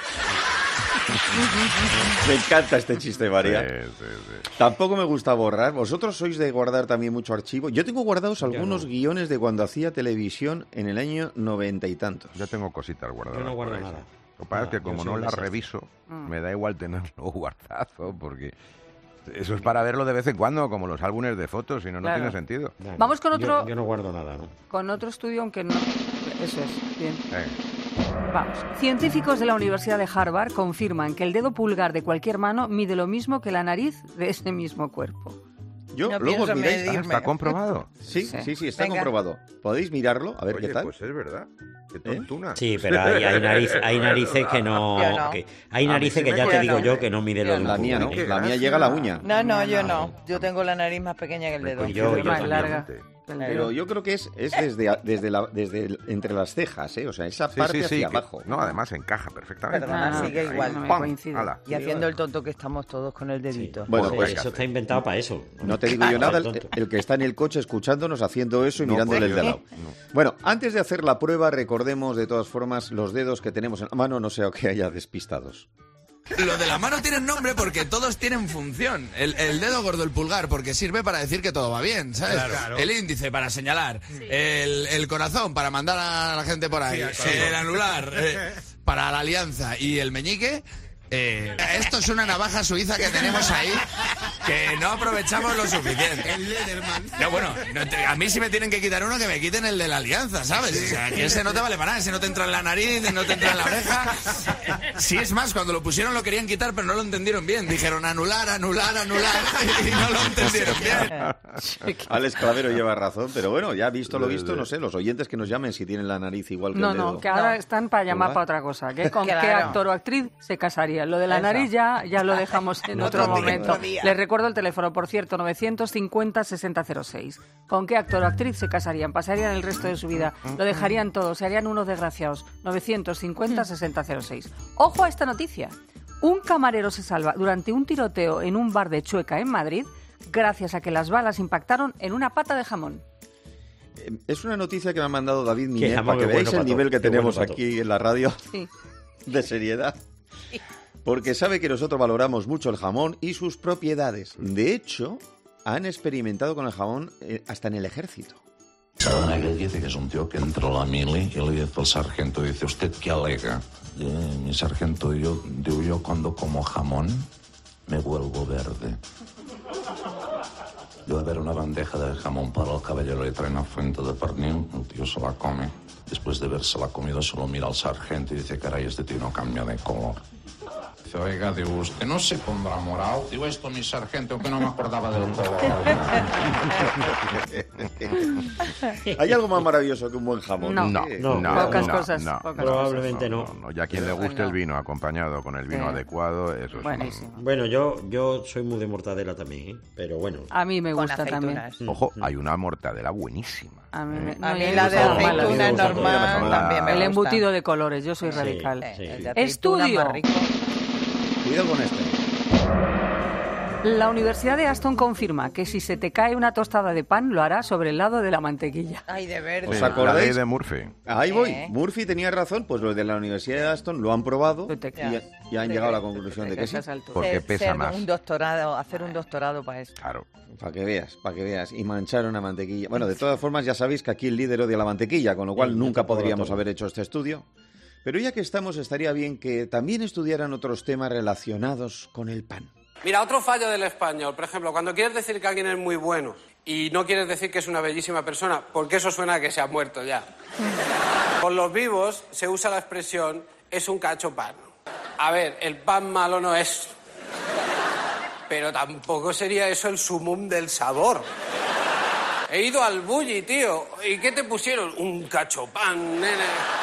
Me encanta este chiste, María. Sí, sí, sí. Tampoco me gusta borrar. ¿Vosotros sois de guardar también mucho archivo? Yo tengo guardados algunos no. guiones de cuando hacía televisión en el año noventa y tantos. Yo tengo cositas guardadas. Yo no guardo por ahí. nada. Lo que pasa es que Nada, como yo no soy las desastre. reviso, Mm. me da igual tenerlo guardado, porque eso es para verlo de vez en cuando, como los álbumes de fotos, si no, no Claro. tiene sentido. No, no. Vamos con Yo- otro- Yo, no guardo nada, ¿no? Con otro estudio, aunque no. Eso es, bien. Eh, Vamos. Científicos de la Universidad de Harvard confirman que el dedo pulgar de cualquier mano mide lo mismo que la nariz de ese mismo cuerpo. Yo, No luego os pienso miráis. medirme. ¿Está comprobado? Sí, Sí. sí, sí, está Venga. comprobado. ¿Podéis mirarlo? A ver Oye, qué tal. pues es verdad. Qué ¿Eh? tontuna. Sí, pero hay, hay, nariz- hay narices que no... Yo no. que- hay A mí narices sí que me ya te cuesta. digo yo que no mide lo Yo de un La mía no, pulgar, ¿eh? la mía gracia. llega a la uña. No, no, yo no. Yo tengo la nariz más pequeña que el dedo. Pues yo- yo más también. larga. El Pero dedo. yo creo que es, es desde, a- desde, la, desde el- entre las cejas, ¿eh? O sea, esa Sí, parte sí, sí. hacia que- abajo. no, además encaja perfectamente. Perdona, Ah, sigue Ahí, igual. no me ¡pam! coincide. ¡Hala! Y haciendo el tonto que estamos todos con el dedito. Bueno, Pues pues eso está inventado para eso. no te digo yo nada, el, el que está en el coche escuchándonos haciendo eso y No, mirándole pues el yo de al lado. no. Bueno, antes de hacer la prueba, recordemos de todas formas los dedos que tenemos en la mano, no sea que haya despistados. Lo de la mano tiene nombre porque todos tienen función. El, el dedo gordo, el pulgar, porque sirve para decir que todo va bien, ¿sabes? Claro. El índice para señalar. El, el corazón para mandar a la gente por ahí. Sí, al corazón. el anular eh, para la alianza. Y el meñique. eh, esto es una navaja suiza que tenemos ahí que no aprovechamos lo suficiente. El Lederman. No, bueno, no te- a mí si me tienen que quitar uno, que me quiten el de la alianza, ¿sabes? O sea, que ese no te vale para nada, ese no te entra en la nariz, no te entra en la oreja. Sí, es más, cuando lo pusieron lo querían quitar, pero no lo entendieron bien. Dijeron anular, anular, anular, y no lo entendieron bien. Alex Clavero lleva razón, pero bueno, ya visto lo visto, no sé, los oyentes que nos llamen si tienen la nariz igual que No, el dedo. no, que ahora No. están para llamar ¿Pulgar? para otra cosa. ¿Qué? ¿Con qué Claro. actor o actriz se casaría? Lo de la Eso. nariz ya, ya lo dejamos en otro, Otro día, momento. otro día. Les recuerdo el teléfono, por cierto, novecientos cincuenta sesenta cero seis. ¿Con qué actor o actriz se casarían? ¿Pasarían el resto de su vida? ¿Lo dejarían todo? ¿Se harían unos desgraciados? novecientos cincuenta sesenta cero seis. Ojo a esta noticia. Un camarero se salva durante un tiroteo en un bar de Chueca, en Madrid, gracias a que las balas impactaron en una pata de jamón. Eh, Es una noticia que me ha mandado David Miner jamón para que es veáis bueno el para nivel todo, que qué bueno tenemos para aquí en la radio Sí. de seriedad. Porque sabe que nosotros valoramos mucho el jamón y sus propiedades. De hecho, han experimentado con el jamón eh, hasta en el ejército. Negre dice que es un tío que entra a la mili y le dice al sargento, dice, ¿usted qué alega? Y, eh, mi sargento, yo, digo, yo cuando como jamón me vuelvo verde. Debe haber una bandeja de jamón para el caballero y trae una fuente de pernil, el tío se la come. Después de verse la comida se lo mira al sargento y dice, caray, este tío no cambia de color. Dice, oiga, digo, usted no se pondrá morado. Digo, esto, mi sargento, que no me acordaba del color. ¿Hay algo más maravilloso que un buen jamón? No, no, Eh, no, Pocas no, cosas, no, pocas no, Probablemente no, no. no, ya quien le guste el vino acompañado con el vino Sí. adecuado, eso es Buenísimo. Bueno, yo, yo soy muy de mortadela también, ¿eh? Pero bueno. A mí me Con gusta también. aceitunas. un- Ojo, hay una mortadela buenísima. A mí, me- ¿eh? no, A mí y la de gusta mala, aceituna me gusta normal todo. también me El gusta. embutido de colores, yo soy Sí, radical. sí. El de aceituna Estudio. más rico. Cuidado con este. La Universidad de Aston confirma que si se te cae una tostada de pan, lo hará sobre el lado de la mantequilla. Ay, de verdad. ¿Os acordáis? La ley de Murphy. Ahí voy. ¿Eh? Murphy tenía razón, pues los de la Universidad de Aston lo han probado y, y han llegado a la conclusión de que sí. Porque pesa Ser más. un doctorado, hacer un doctorado para eso. Claro. Para que veas, para que veas. Y manchar una mantequilla. Bueno, de todas formas, ya sabéis que aquí el líder odia la mantequilla, con lo cual Sí, nunca yo tampoco podríamos lo tomo. haber hecho este estudio. Pero ya que estamos, estaría bien que también estudiaran otros temas relacionados con el pan. Mira, otro fallo del español, por ejemplo, cuando quieres decir que alguien es muy bueno y no quieres decir que es una bellísima persona, porque eso suena a que se ha muerto ya. Con los vivos se usa la expresión es un cacho pan. A ver, el pan malo no es, pero tampoco sería eso el sumum del sabor. He ido al bulli, tío. ¿Y qué te pusieron? Un cacho pan, nene.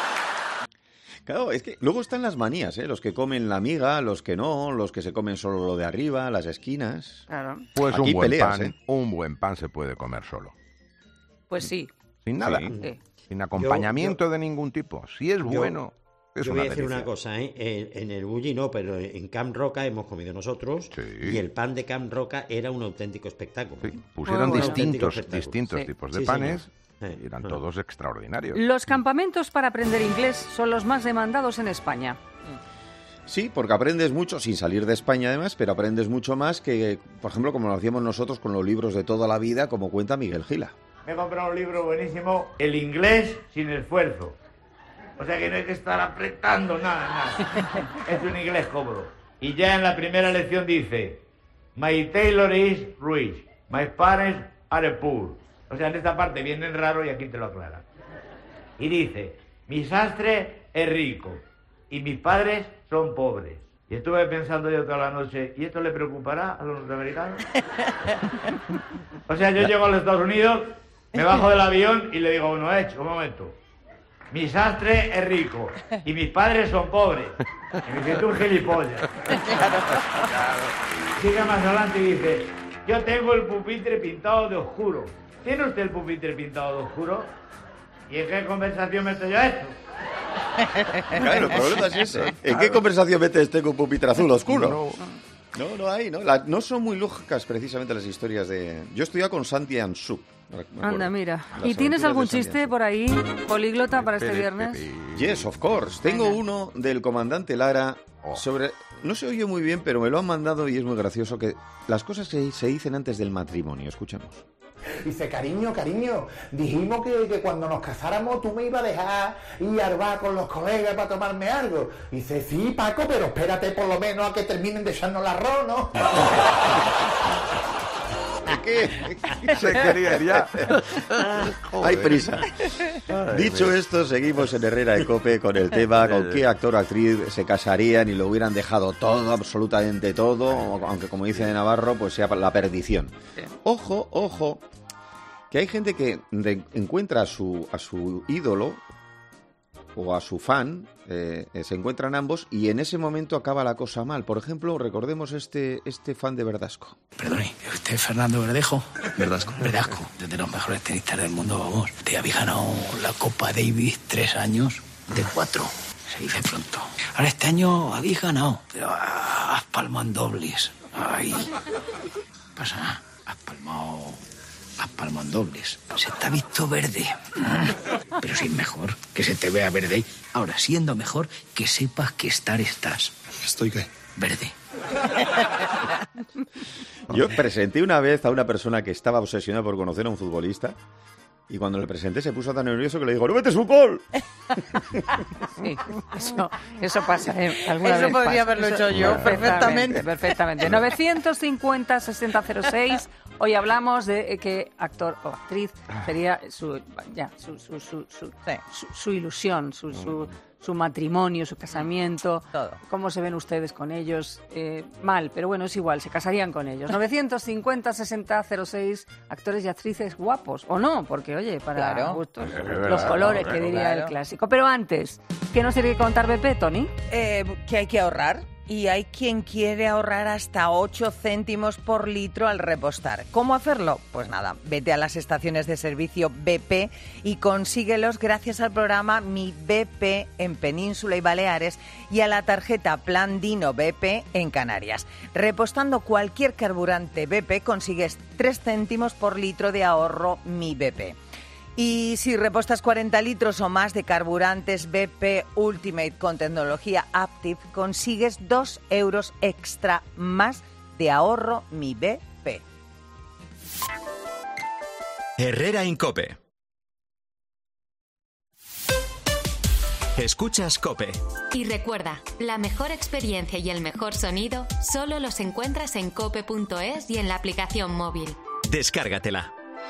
Claro, es que luego están las manías, ¿eh? Los que comen la miga, los que no, los que se comen solo lo de arriba, las esquinas. Claro. Pues Aquí un buen peleas, pan, ¿eh? un buen pan se puede comer solo. Pues sí. Sin nada. Sí. Sin acompañamiento de ningún tipo. Si es Yo- bueno, es Yo una voy a decir delicia. una cosa, ¿eh? En, en el Bulli no, pero en Camp Roca hemos comido nosotros y el pan de Camp Roca era un auténtico espectáculo. Pusieron Un auténtico distintos, espectáculo. distintos Sí. tipos de Sí, panes señor. y eran todos extraordinarios. Los campamentos para aprender inglés son los más demandados en España. Sí, porque aprendes mucho, sin salir de España además, pero aprendes mucho más que, por ejemplo, como lo hacíamos nosotros con los libros de toda la vida, como cuenta Miguel Gila. Me he comprado un libro buenísimo, El inglés sin esfuerzo. O sea que no hay que estar apretando nada, nada. Es un inglés cómodo. Y ya en la primera lección dice, My tailor is rich, my parents are poor. O sea, en esta parte viene en raro y aquí te lo aclara. Y dice, mi sastre es rico y mis padres son pobres. Y estuve pensando yo toda la noche, ¿y esto le preocupará a los norteamericanos? O sea, yo llego a los Estados Unidos, me bajo del avión y le digo, bueno, hecho, un momento. Mi sastre es rico y mis padres son pobres. Y me dice, tú un gilipollas. Sigue más adelante y dice, yo tengo el pupitre pintado de oscuro. ¿Tiene usted el pupitre pintado de oscuro? ¿Y en qué conversación meto yo esto? Claro, el problema es ese. ¿En qué conversación metes este con pupitre azul oscuro? No, no hay, ¿no? La- no son muy lógicas precisamente las historias de... Yo he estudiado con Santi Ansú. me acuerdo. Anda, mira. Las ¿Y tienes aventuras algún de Santi chiste por ahí, políglota, para este viernes? Yes, of course. Tengo uno del comandante Lara sobre... No se oye muy bien, pero me lo han mandado y es muy gracioso que las cosas se, se dicen antes del matrimonio. Escuchemos. Dice, cariño, cariño, dijimos que, que cuando nos casáramos tú me ibas a dejar ir al bar con los colegas para tomarme algo. Dice, sí, Paco, pero espérate por lo menos a que terminen de echarnos el arroz, ¿no? ¿Qué? Se quería ir ya. Hay prisa. Dicho esto, seguimos en Herrera de Cope con el tema con qué actor o actriz se casarían y lo hubieran dejado todo, absolutamente todo, aunque como dice de Navarro, pues sea la perdición. Ojo, ojo, que hay gente que de- encuentra a su, a su ídolo o a su fan, eh, eh, se encuentran ambos y en ese momento acaba la cosa mal. Por ejemplo, recordemos este, este fan de Verdasco. Perdone, ¿usted es Fernando Verdejo? Verdasco. Verdasco, desde los mejores tenistas del mundo, vamos. Te habéis ganado la Copa Davis tres años de cuatro. Se dice pronto. Ahora este año habéis ganado, pero has palmado en dobles. Ay, pasa nada, has palmado, has palmado en dobles. Se te ha visto verde. Pero si es mejor que se te vea verde. Ahora, siendo mejor, que sepas que estar estás. ¿Estoy qué? Verde. Yo presenté una vez a una persona que estaba obsesionada por conocer a un futbolista y cuando le presenté se puso tan nervioso que le digo, ¡no metes un gol! Sí, eso, eso pasa, ¿eh? Alguna Eso vez podría pasa. haberlo Eso- hecho yo perfectamente. Perfectamente. novecientos cincuenta, sesenta cero seis. Hoy hablamos de eh, qué actor o actriz sería su, ya, su, su, su, su, su- su ilusión, su, su, su matrimonio, su casamiento. ¿Cómo se ven ustedes con ellos? Eh, mal, pero bueno, es igual, se casarían con ellos. novecientos cincuenta, sesenta cero seis, actores y actrices guapos. O no, porque oye, para Claro. gustos, Es los verdad, colores claro, que diría claro. el clásico. Pero antes, ¿qué nos tiene que contar Pepe, Tony? Eh, que hay que ahorrar. Y hay quien quiere ahorrar hasta ocho céntimos por litro al repostar. ¿Cómo hacerlo? Pues nada, vete a las estaciones de servicio B P y consíguelos gracias al programa Mi B P en Península y Baleares y a la tarjeta Plan Dino B P en Canarias. Repostando cualquier carburante B P consigues tres céntimos por litro de ahorro Mi B P. Y si repostas cuarenta litros o más de carburantes B P Ultimate con tecnología Aptiv, consigues dos euros extra más de ahorro Mi B P. Herrera Incope. Escuchas COPE. Y recuerda, la mejor experiencia y el mejor sonido solo los encuentras en cope punto es y en la aplicación móvil. Descárgatela.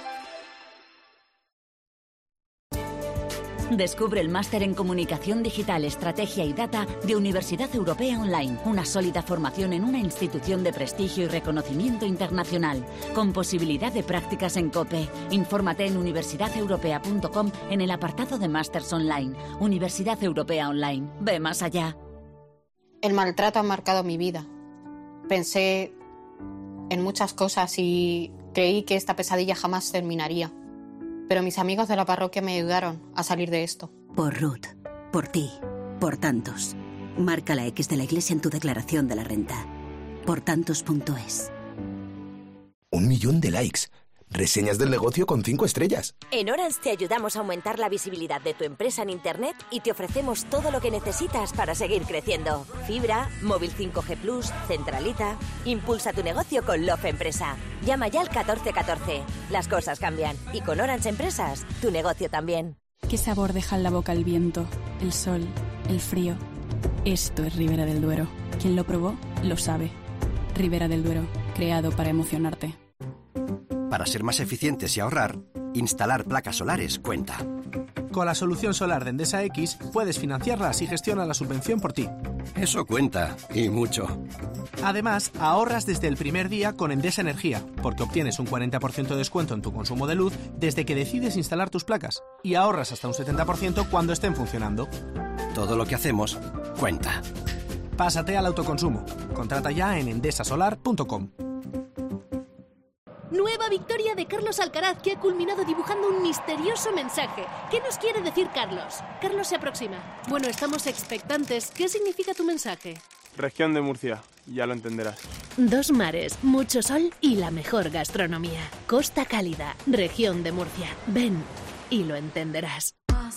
Descubre el máster en Comunicación Digital, Estrategia y Data de Universidad Europea Online. Una sólida formación en una institución de prestigio y reconocimiento internacional. Con posibilidad de prácticas en COPE. Infórmate en universidad europea punto com en el apartado de Másters Online. Universidad Europea Online. Ve más allá. El maltrato ha marcado mi vida. Pensé en muchas cosas y creí que esta pesadilla jamás terminaría. Pero mis amigos de la parroquia me ayudaron a salir de esto. Por Ruth, por ti, por tantos. Marca la X de la Iglesia en tu declaración de la renta. por tantos punto es. Un millón de likes. Reseñas del negocio con cinco estrellas. En Orange te ayudamos a aumentar la visibilidad de tu empresa en Internet y te ofrecemos todo lo que necesitas para seguir creciendo. Fibra, móvil cinco G plus, centralita. Impulsa tu negocio con Love Empresa. Llama ya al catorce catorce. Las cosas cambian y con Orange Empresas, tu negocio también. ¿Qué sabor deja en la boca el viento, el sol, el frío? Esto es Ribera del Duero. Quien lo probó, lo sabe. Ribera del Duero, creado para emocionarte. Para ser más eficientes y ahorrar, instalar placas solares cuenta. Con la solución solar de Endesa X puedes financiarlas y gestiona la subvención por ti. Eso cuenta, y mucho. Además, ahorras desde el primer día con Endesa Energía, porque obtienes un cuarenta por ciento de descuento en tu consumo de luz desde que decides instalar tus placas, y ahorras hasta un setenta por ciento cuando estén funcionando. Todo lo que hacemos cuenta. Pásate al autoconsumo. Contrata ya en endesa solar punto com. Nueva victoria de Carlos Alcaraz, que ha culminado dibujando un misterioso mensaje. ¿Qué nos quiere decir Carlos? Carlos se aproxima. Bueno, estamos expectantes. ¿Qué significa tu mensaje? Región de Murcia, ya lo entenderás. Dos mares, mucho sol y la mejor gastronomía. Costa Cálida, región de Murcia. Ven y lo entenderás.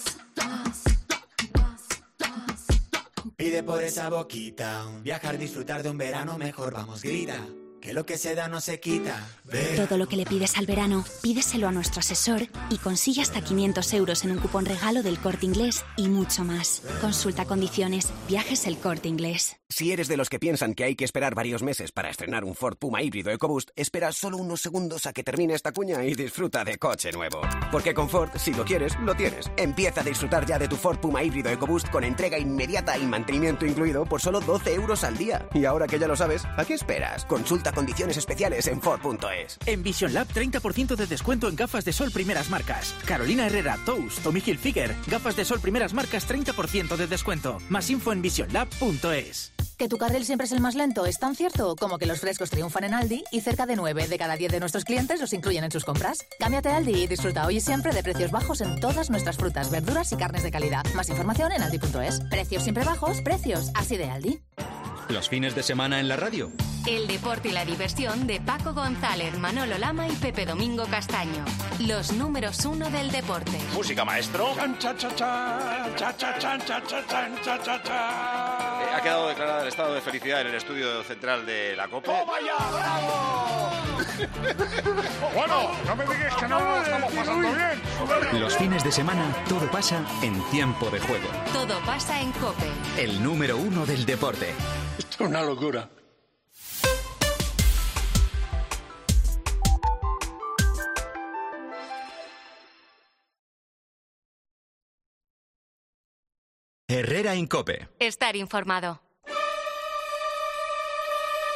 Pide por esa boquita, viajar, disfrutar de un verano mejor, vamos, grita. Que lo que se da no se quita. Ve. Todo lo que le pides al verano, pídeselo a nuestro asesor y consigue hasta quinientos euros en un cupón regalo del Corte Inglés y mucho más. Consulta condiciones. Viajes El Corte Inglés. Si eres de los que piensan que hay que esperar varios meses para estrenar un Ford Puma híbrido EcoBoost, espera solo unos segundos a que termine esta cuña y disfruta de coche nuevo. Porque con Ford, si lo quieres, lo tienes. Empieza a disfrutar ya de tu Ford Puma híbrido EcoBoost con entrega inmediata y mantenimiento incluido por solo doce euros al día. Y ahora que ya lo sabes, ¿a qué esperas? Consulta condiciones especiales en Ford punto es. En Vision Lab, treinta por ciento de descuento en gafas de sol primeras marcas. Carolina Herrera, Toast, Tommy Hilfiger. Gafas de sol primeras marcas, treinta por ciento de descuento. Más info en vision lab punto es. ¿Que tu carril siempre es el más lento? ¿Es tan cierto como que los frescos triunfan en Aldi y cerca de nueve de cada diez de nuestros clientes los incluyen en sus compras? Cámbiate a Aldi y disfruta hoy y siempre de precios bajos en todas nuestras frutas, verduras y carnes de calidad. Más información en aldi punto es. Precios siempre bajos, precios así de Aldi. Los fines de semana en la radio. El deporte y la diversión de Paco González, Manolo Lama y Pepe Domingo Castaño. Los números uno del deporte. Música, maestro. Eh, ha quedado declarado el estado de felicidad en el estudio central de la COPE. ¡Toma ya, bravo! Bueno, no me digas que no lo estamos pasando bien. Los fines de semana todo pasa en tiempo de juego. Todo pasa en COPE. El número uno del deporte. Esto es una locura. Herrera Incope. Estar informado.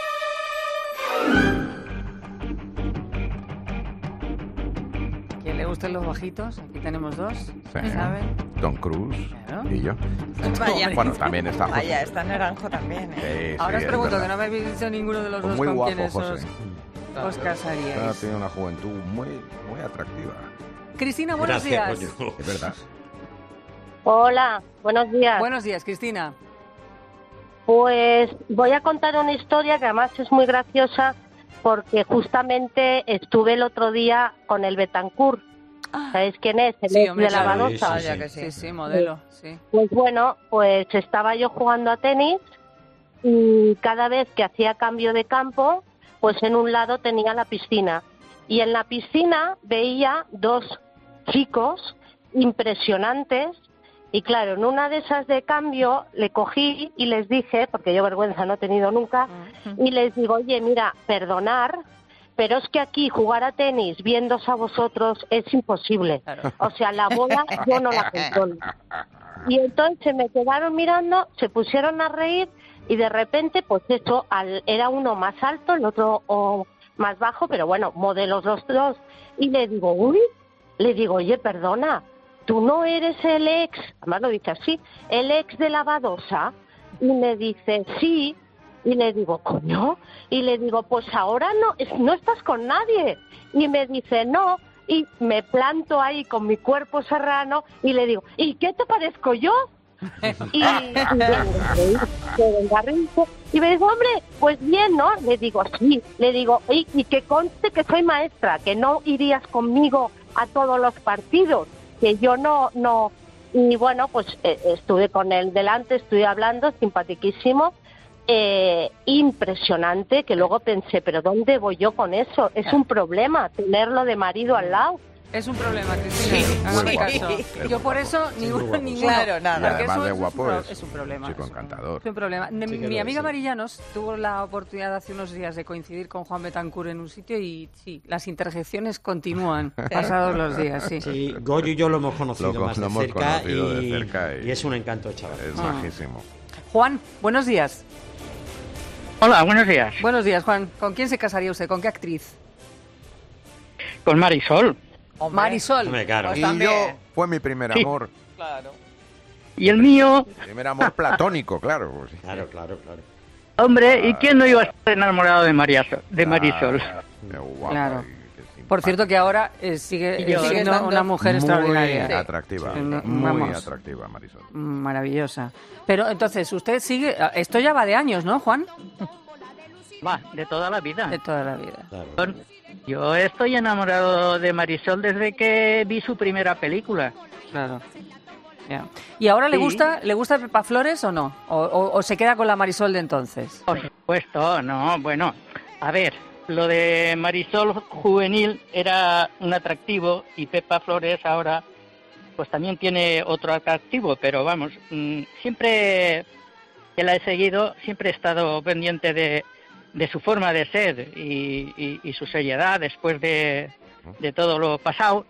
¿Quién le gustan los bajitos? Aquí tenemos dos. Sí. ¿Saben? Tom Cruise Claro. y yo. Vaya. Bueno, también está José. Vaya, está Naranjo también, ¿eh? Sí, Ahora sí, os es pregunto, verdad. que no me habéis dicho ninguno de los Pues dos muy con guapo, quienes os, José. os casaríais. Ah, tiene una juventud muy, muy atractiva. Cristina, buenos Gracias, días. coño. Es verdad. Hola, buenos días. Buenos días, Cristina. Pues voy a contar una historia que además es muy graciosa porque justamente estuve el otro día con el Betancourt. ¿Sabéis quién es? El Sí, ex hombre, de la claro. Badosa. Sí, sí, sí, sí, modelo, sí. Pues bueno, pues estaba yo jugando a tenis y cada vez que hacía cambio de campo, pues en un lado tenía la piscina. Y en la piscina veía dos chicos impresionantes y claro, en una de esas de cambio le cogí y les dije, porque yo vergüenza no he tenido nunca, y les digo, oye, mira, perdonar, pero es que aquí jugar a tenis viéndose a vosotros es imposible. O sea, la bola yo no la controlo. Y entonces se me quedaron mirando, se pusieron a reír y de repente, pues eso, al, era uno más alto, el otro oh, más bajo, pero bueno, modelos los dos. Y le digo, uy, le digo, oye, perdona, tú no eres el ex, además lo dice así, el ex de la Badosa. Y me dice, sí. Y le digo, coño, y le digo, pues ahora no, es- no estás con nadie. Y me dice, no, y me planto ahí con mi cuerpo serrano y le digo, ¿y qué te parezco yo? Y, y, y me dice, hombre, pues bien, ¿no? Le digo, sí, le digo, y, y que conste que soy maestra, que no irías conmigo a todos los partidos, que yo no, no, y bueno, pues eh, estuve con él delante, estuve hablando, simpatiquísimo, eh, impresionante, que luego pensé, pero ¿dónde voy yo con eso? Es un problema tenerlo de marido al lado. Es un problema, Cristina. Hágame muy caso. guapo. Yo por eso, ninguno, guapo. ninguno. Claro, nada. Porque Además eso de es un guapo pro- es, es un problema. chico encantador. Es un problema. Ne- Sí que Mi lo amiga es, sí. Marillanos tuvo la oportunidad hace unos días de coincidir con Juan Betancourt en un sitio y sí, las interjecciones continúan pasados los días, sí. Sí, Goyo y yo lo hemos conocido Lo con- más lo de hemos cerca, conocido y, de cerca y- y es un encanto, chaval. Es Ah. majísimo. Juan, buenos días. Hola, buenos días. Buenos días, Juan. ¿Con quién se casaría usted? ¿Con qué actriz? Con Marisol. Marisol. Hombre, claro. Pues Y también. yo fue mi primer Sí. amor. Claro. Y el mío, Primer amor platónico, claro. pues sí. Claro, claro, claro. hombre, ¿y quién no iba a estar enamorado de, María, de Marisol? Ah, qué guapa Claro. y qué Por cierto que ahora eh, sigue Y yo- siendo Sigue estando una mujer muy extraordinaria. atractiva. Sí. No, Muy vamos. atractiva, Marisol. Maravillosa. Pero entonces, usted sigue... Esto ya va de años, ¿no, Juan? Va, de toda la vida. De toda la vida. Con- Yo estoy enamorado de Marisol desde que vi su primera película. Claro. Ya. ¿Y ahora le Sí. gusta le gusta Pepa Flores o no? ¿O, o- o se queda con la Marisol de entonces? Por supuesto, no, bueno, a ver, lo de Marisol juvenil era un atractivo y Pepa Flores ahora pues también tiene otro atractivo, pero vamos, mm, siempre que la he seguido, siempre he estado pendiente de, de su forma de ser y, y- y su seriedad después de, de todo lo pasado.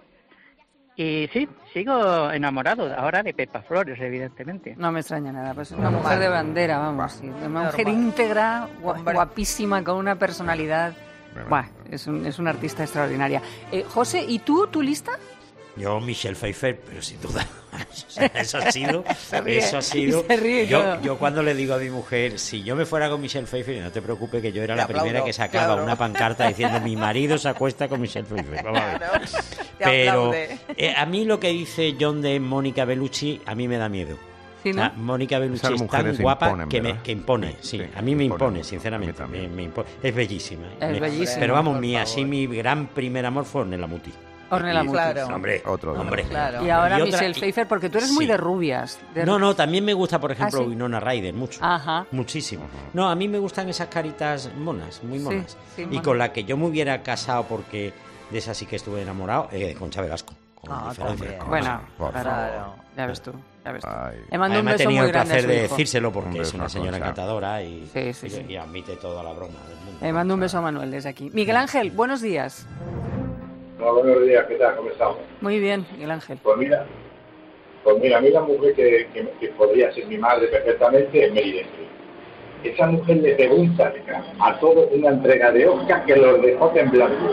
Y sí, sigo enamorado ahora de Pepa Flores, evidentemente. No me extraña nada, pues es una mujer de bandera, vamos. sí, una mujer íntegra, gua- guapísima, con una personalidad. Buah, es, un- es una artista extraordinaria. Eh, José, ¿y tú, tu lista? Yo, Michelle Pfeiffer, pero sin duda. O sea, eso ha sido. Se ríe, Eso ha sido. se ríe y yo, todo. yo cuando le digo a mi mujer, si yo me fuera con Michelle Pfeiffer, no te preocupes que yo era Te la aplaudo, primera que sacaba claro. una pancarta diciendo mi marido se acuesta con Michelle Pfeiffer. Vamos a ver. Claro, te Pero aplaude. eh, a mí lo que dice John de Mónica Bellucci, a mí me da miedo. Sí, O ¿no? sea, Mónica Bellucci Esas es mujeres tan guapa imponen, que, me, ¿verdad? que impone, sí, Sí, a mí me imponen. impone, sinceramente, A mí me, también. me impone. Es bellísima. Es Me- bellísima. Pero vamos, Por mi, favor. así mi gran primer amor fue Ornella Muti. Ornella Y- Muti. Claro. Hombre, Otro de hombre. Claro. Y ahora Y otra- Michelle Pfeiffer, porque tú eres muy Sí. de rubias. de- No, no, también me gusta, por ejemplo, ¿Ah, sí? Winona Ryder, mucho. Ajá. Muchísimo. No, a mí me gustan esas caritas monas, muy Sí, monas. sí, y monas. con la que yo me hubiera casado porque de esa sí que estuve enamorado, eh, con Chávez Velasco. Con Ah, diferencia. también. Bueno, Por claro, favor. ya ves tú, ya ves tú. Ay. Le mando un Además, he beso tenido muy el grande a placer su de hijo. decírselo porque Un es beso una a señora Concha. encantadora y, Sí, sí, y- sí. y admite toda la broma del mundo. Le mando un beso a Manuel desde aquí. Miguel Ángel, buenos días. Hola, buenos días, ¿qué tal? ¿Cómo estamos? Muy bien, Miguel Ángel. Pues mira, pues mira, a mí la mujer que, que, que podría ser mi madre perfectamente es Meryl Streep. Esa mujer le pregunta a todo una entrega de Oscar que los dejó en blanco.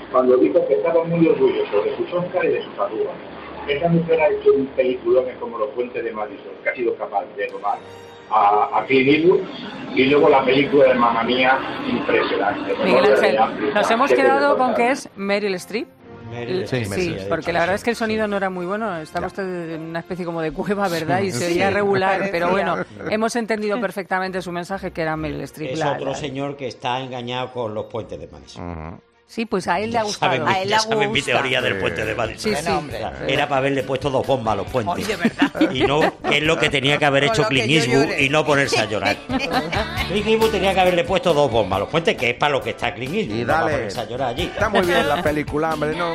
cuando dijo que estaba muy orgulloso de sus Oscar y de sus arrugas. Esta mujer ha hecho un peliculón como Los Puentes de Madison, que ha sido capaz de robar a, a Clint Eastwood, y luego la película de Mamma Mía, impresionante. Miguel Ángel, nos hemos quedado con que es Meryl Streep. Meryl Sí, Streep, sí, sí, porque la verdad es que el sonido no era muy bueno. Estaba usted en una especie como de cueva, ¿verdad? Y se Sí, oía regular, parecía. pero bueno, hemos entendido perfectamente su mensaje, que era Meryl Streep. Es la- otro la- señor que está engañado con los puentes de Madison. Uh-huh. Sí, pues a él le ha Ya gustado. saben, mi- A él le ya ha saben mi gustado. teoría del puente de Madison. Sí, sí. O sea, era para haberle puesto dos bombas a los puentes. Oye, ¿verdad? Y no, que es lo que tenía que haber Con hecho lo que Clint yo Eastwood lloré. y no ponerse a llorar. Clint Eastwood tenía que haberle puesto dos bombas a los puentes, que es para lo que está Clint Eastwood. Y no para dale. ponerse a llorar allí. Está muy bien la película, hombre, no...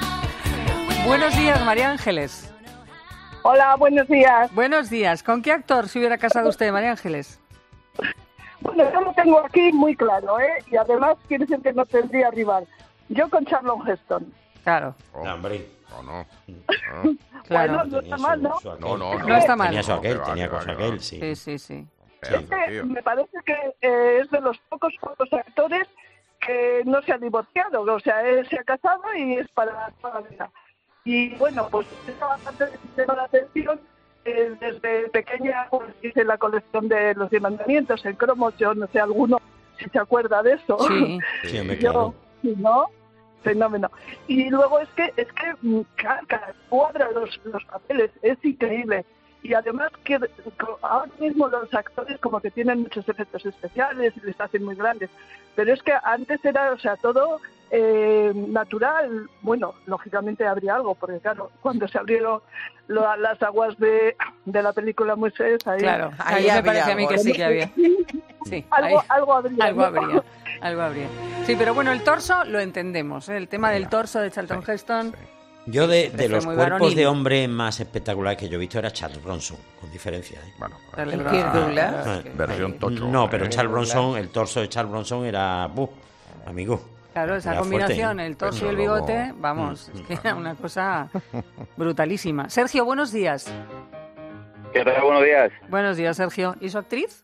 Buenos días, María Ángeles. Hola, buenos días. Buenos días. ¿Con qué actor se hubiera casado usted, María Ángeles? Bueno, yo lo tengo aquí muy claro, ¿eh? Y además quiere decir que no tendría rival. Yo con Charlton Heston. Claro. No, hombre. ¿O no? Claro. Bueno, no está mal, ¿no? No, no, no. No está mal. Tenía su aquel, No, tenía que va, con su que va. aquel, sí. Sí, sí, sí. Este me parece que eh, es de los pocos, pocos actores que no se ha divorciado. O sea, él se ha casado y es para toda la vida. Y bueno, pues está bastante de la atención. Eh, desde pequeña pues, hice la colección de los Diez Mandamientos en cromos. Yo no sé alguno si se acuerda de eso. Sí. Sí, hombre, Yo, claro. si no, fenómeno. Y luego es que es que mm, cada, cada cuadra los, los papeles, es increíble. Y además que co- ahora mismo los actores como que tienen muchos efectos especiales y les hacen muy grandes. Pero es que antes era, o sea, todo eh, natural. Bueno, lógicamente habría algo, porque claro, cuando se abrieron lo- las aguas de, de la película Moisés, ahí, Claro, ahí ahí me había parece a mí que algo. sí que había. Sí, algo, ahí- algo habría. algo ¿no? habría, algo habría. Sí, pero bueno, el torso lo entendemos, ¿eh? El tema del torso de Charlton Heston. Yo de, Este de fue los muy cuerpos varonil. de hombre más espectaculares que yo he visto era Charles Bronson, con diferencia. ¿eh? Bueno, Charles ¿El Bronson. Kirk Douglas? Ah, versión tocho. No, pero ¿eh? Charles Bronson, el torso de Charles Bronson era... ¡Buf! Amigo. Claro, esa Era combinación, fuerte, ¿eh? el torso y Pero el luego- bigote, vamos, Mm, es que era una cosa brutalísima. Sergio, buenos días. ¿Qué tal? Buenos días. Buenos días, Sergio. ¿Y su actriz?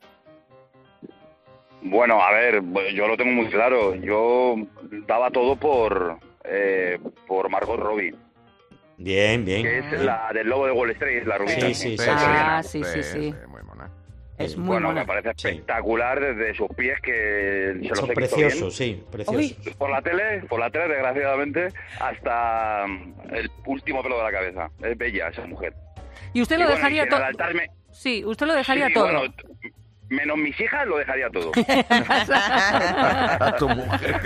Bueno, a ver, yo lo tengo muy claro. Yo daba todo por eh, por Margot Robbie, Bien, bien. que es bien. la del Lobo de Wall Street, la rubita. Sí, sí, sí. Ah, sí, sí, sí. Muy mona. Es Eh, muy Bueno, buena. me parece Sí. espectacular desde sus pies, que se los Son he visto preciosos, sí, preciosos. bien. Por la tele, por la tele, desgraciadamente, hasta mm, el último pelo de la cabeza. Es bella esa mujer. ¿Y usted Y lo bueno, dejaría y si en el todo? altar me- Sí, usted lo dejaría Sí, todo. bueno, t- menos mis hijas, lo dejaría todo. A tu mujer.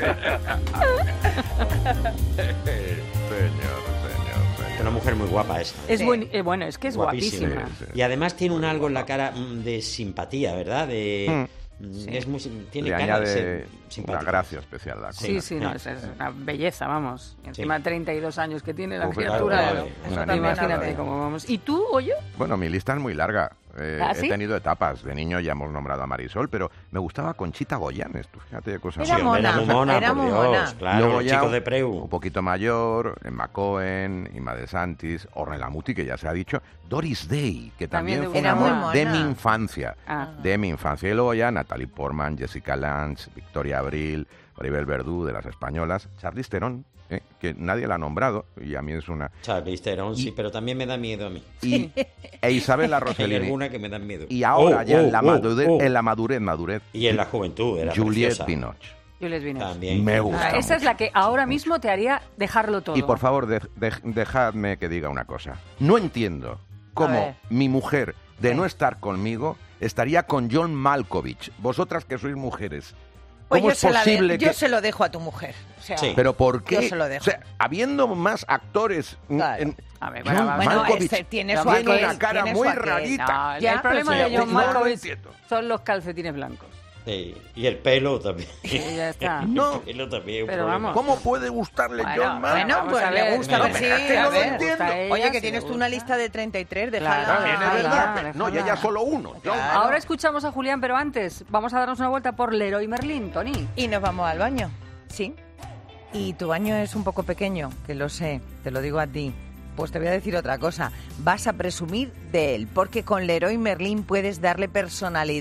Señor, señor, señor. Una mujer muy guapa esa. Es buen- eh, bueno, es que es guapísima. Sí, sí. Y además tiene un algo en la cara mm, de simpatía, ¿verdad? De, Mm. mm, es muy, sim- tiene Le cara de añade ser una simpática. gracia especial. La Sí, cosa. sí, no, es, es una belleza, vamos. Y encima treinta y dos años que tiene la Uf, criatura. claro, ¿no? claro, Eso una te niña imagínate todavía. cómo vamos. ¿Y tú, Oyo? Bueno, mi lista es muy larga. Eh, ¿Ah, He sí? tenido etapas. De niño ya hemos nombrado a Marisol, pero me gustaba Conchita Goyanes. Tú fíjate qué cosas. Era Sí, hombre, era mona, muy mona, era por muy Dios, mona. claro, Luego los ya chicos de Preu. un poquito mayor, Emma Cohen, Inma de Santis, Ornella Muti, que ya se ha dicho, Doris Day, que También también, de fue un Era muy amor de mona. mi infancia. Ah. De mi infancia. Y luego ya Natalie Portman, Jessica Lange, Victoria Abril, Maribel Verdú, de las españolas, Charlize Theron, ¿eh? que nadie la ha nombrado, y a mí es una... Charlize Theron, sí, pero también me da miedo a mí. Y, e Isabella Hay Rossellini. alguna que me dan miedo. Y ahora Oh, ya oh, en, la oh, madurez, oh. en la madurez, madurez, Y en la juventud, era Juliette preciosa. Binoche. Juliette Binoche. También. Me gusta. Ah, esa es la que ahora mismo te haría dejarlo todo. Y por favor, de- de- dejadme que diga una cosa. No entiendo A cómo ver. mi mujer, de ¿Qué? no estar conmigo, estaría con John Malkovich. Vosotras que sois mujeres. Pues ¿Cómo yo, es se la de- posible yo que...? se lo dejo a tu mujer. O sea, Sí. ¿Pero por qué? Yo se lo dejo. O sea, habiendo más actores... en- Claro. en- A ver, John bueno, vamos Bueno, Malkovich este tiene su tiene aquel, una cara tiene muy su aquel. rarita. No, Ya, el problema pero de sí, John no lo Malkovich entiendo. son los calcetines blancos. Sí, y el pelo también. Sí, ya está. No. El pelo también es un Pero problema. vamos. ¿Cómo puede gustarle Bueno, John Malkovich? Bueno, Vamos pues a le ver, gusta, a no, ver, sí, es que a no lo ver. entiendo. Gusta a ella, Oye, que si tienes le tú una gusta. lista de treinta y tres, Claro, déjala. También es déjala, verdad. déjala. No, y ella solo uno. John Claro. Ahora escuchamos a Julián, pero antes vamos a darnos una vuelta por Leroy Merlin, Tony. Y nos vamos al baño. Sí. Y tu baño es un poco pequeño, que lo sé, te lo digo a ti. Pues te voy a decir otra cosa. Vas a presumir de él, porque con Leroy Merlin puedes darle personalidad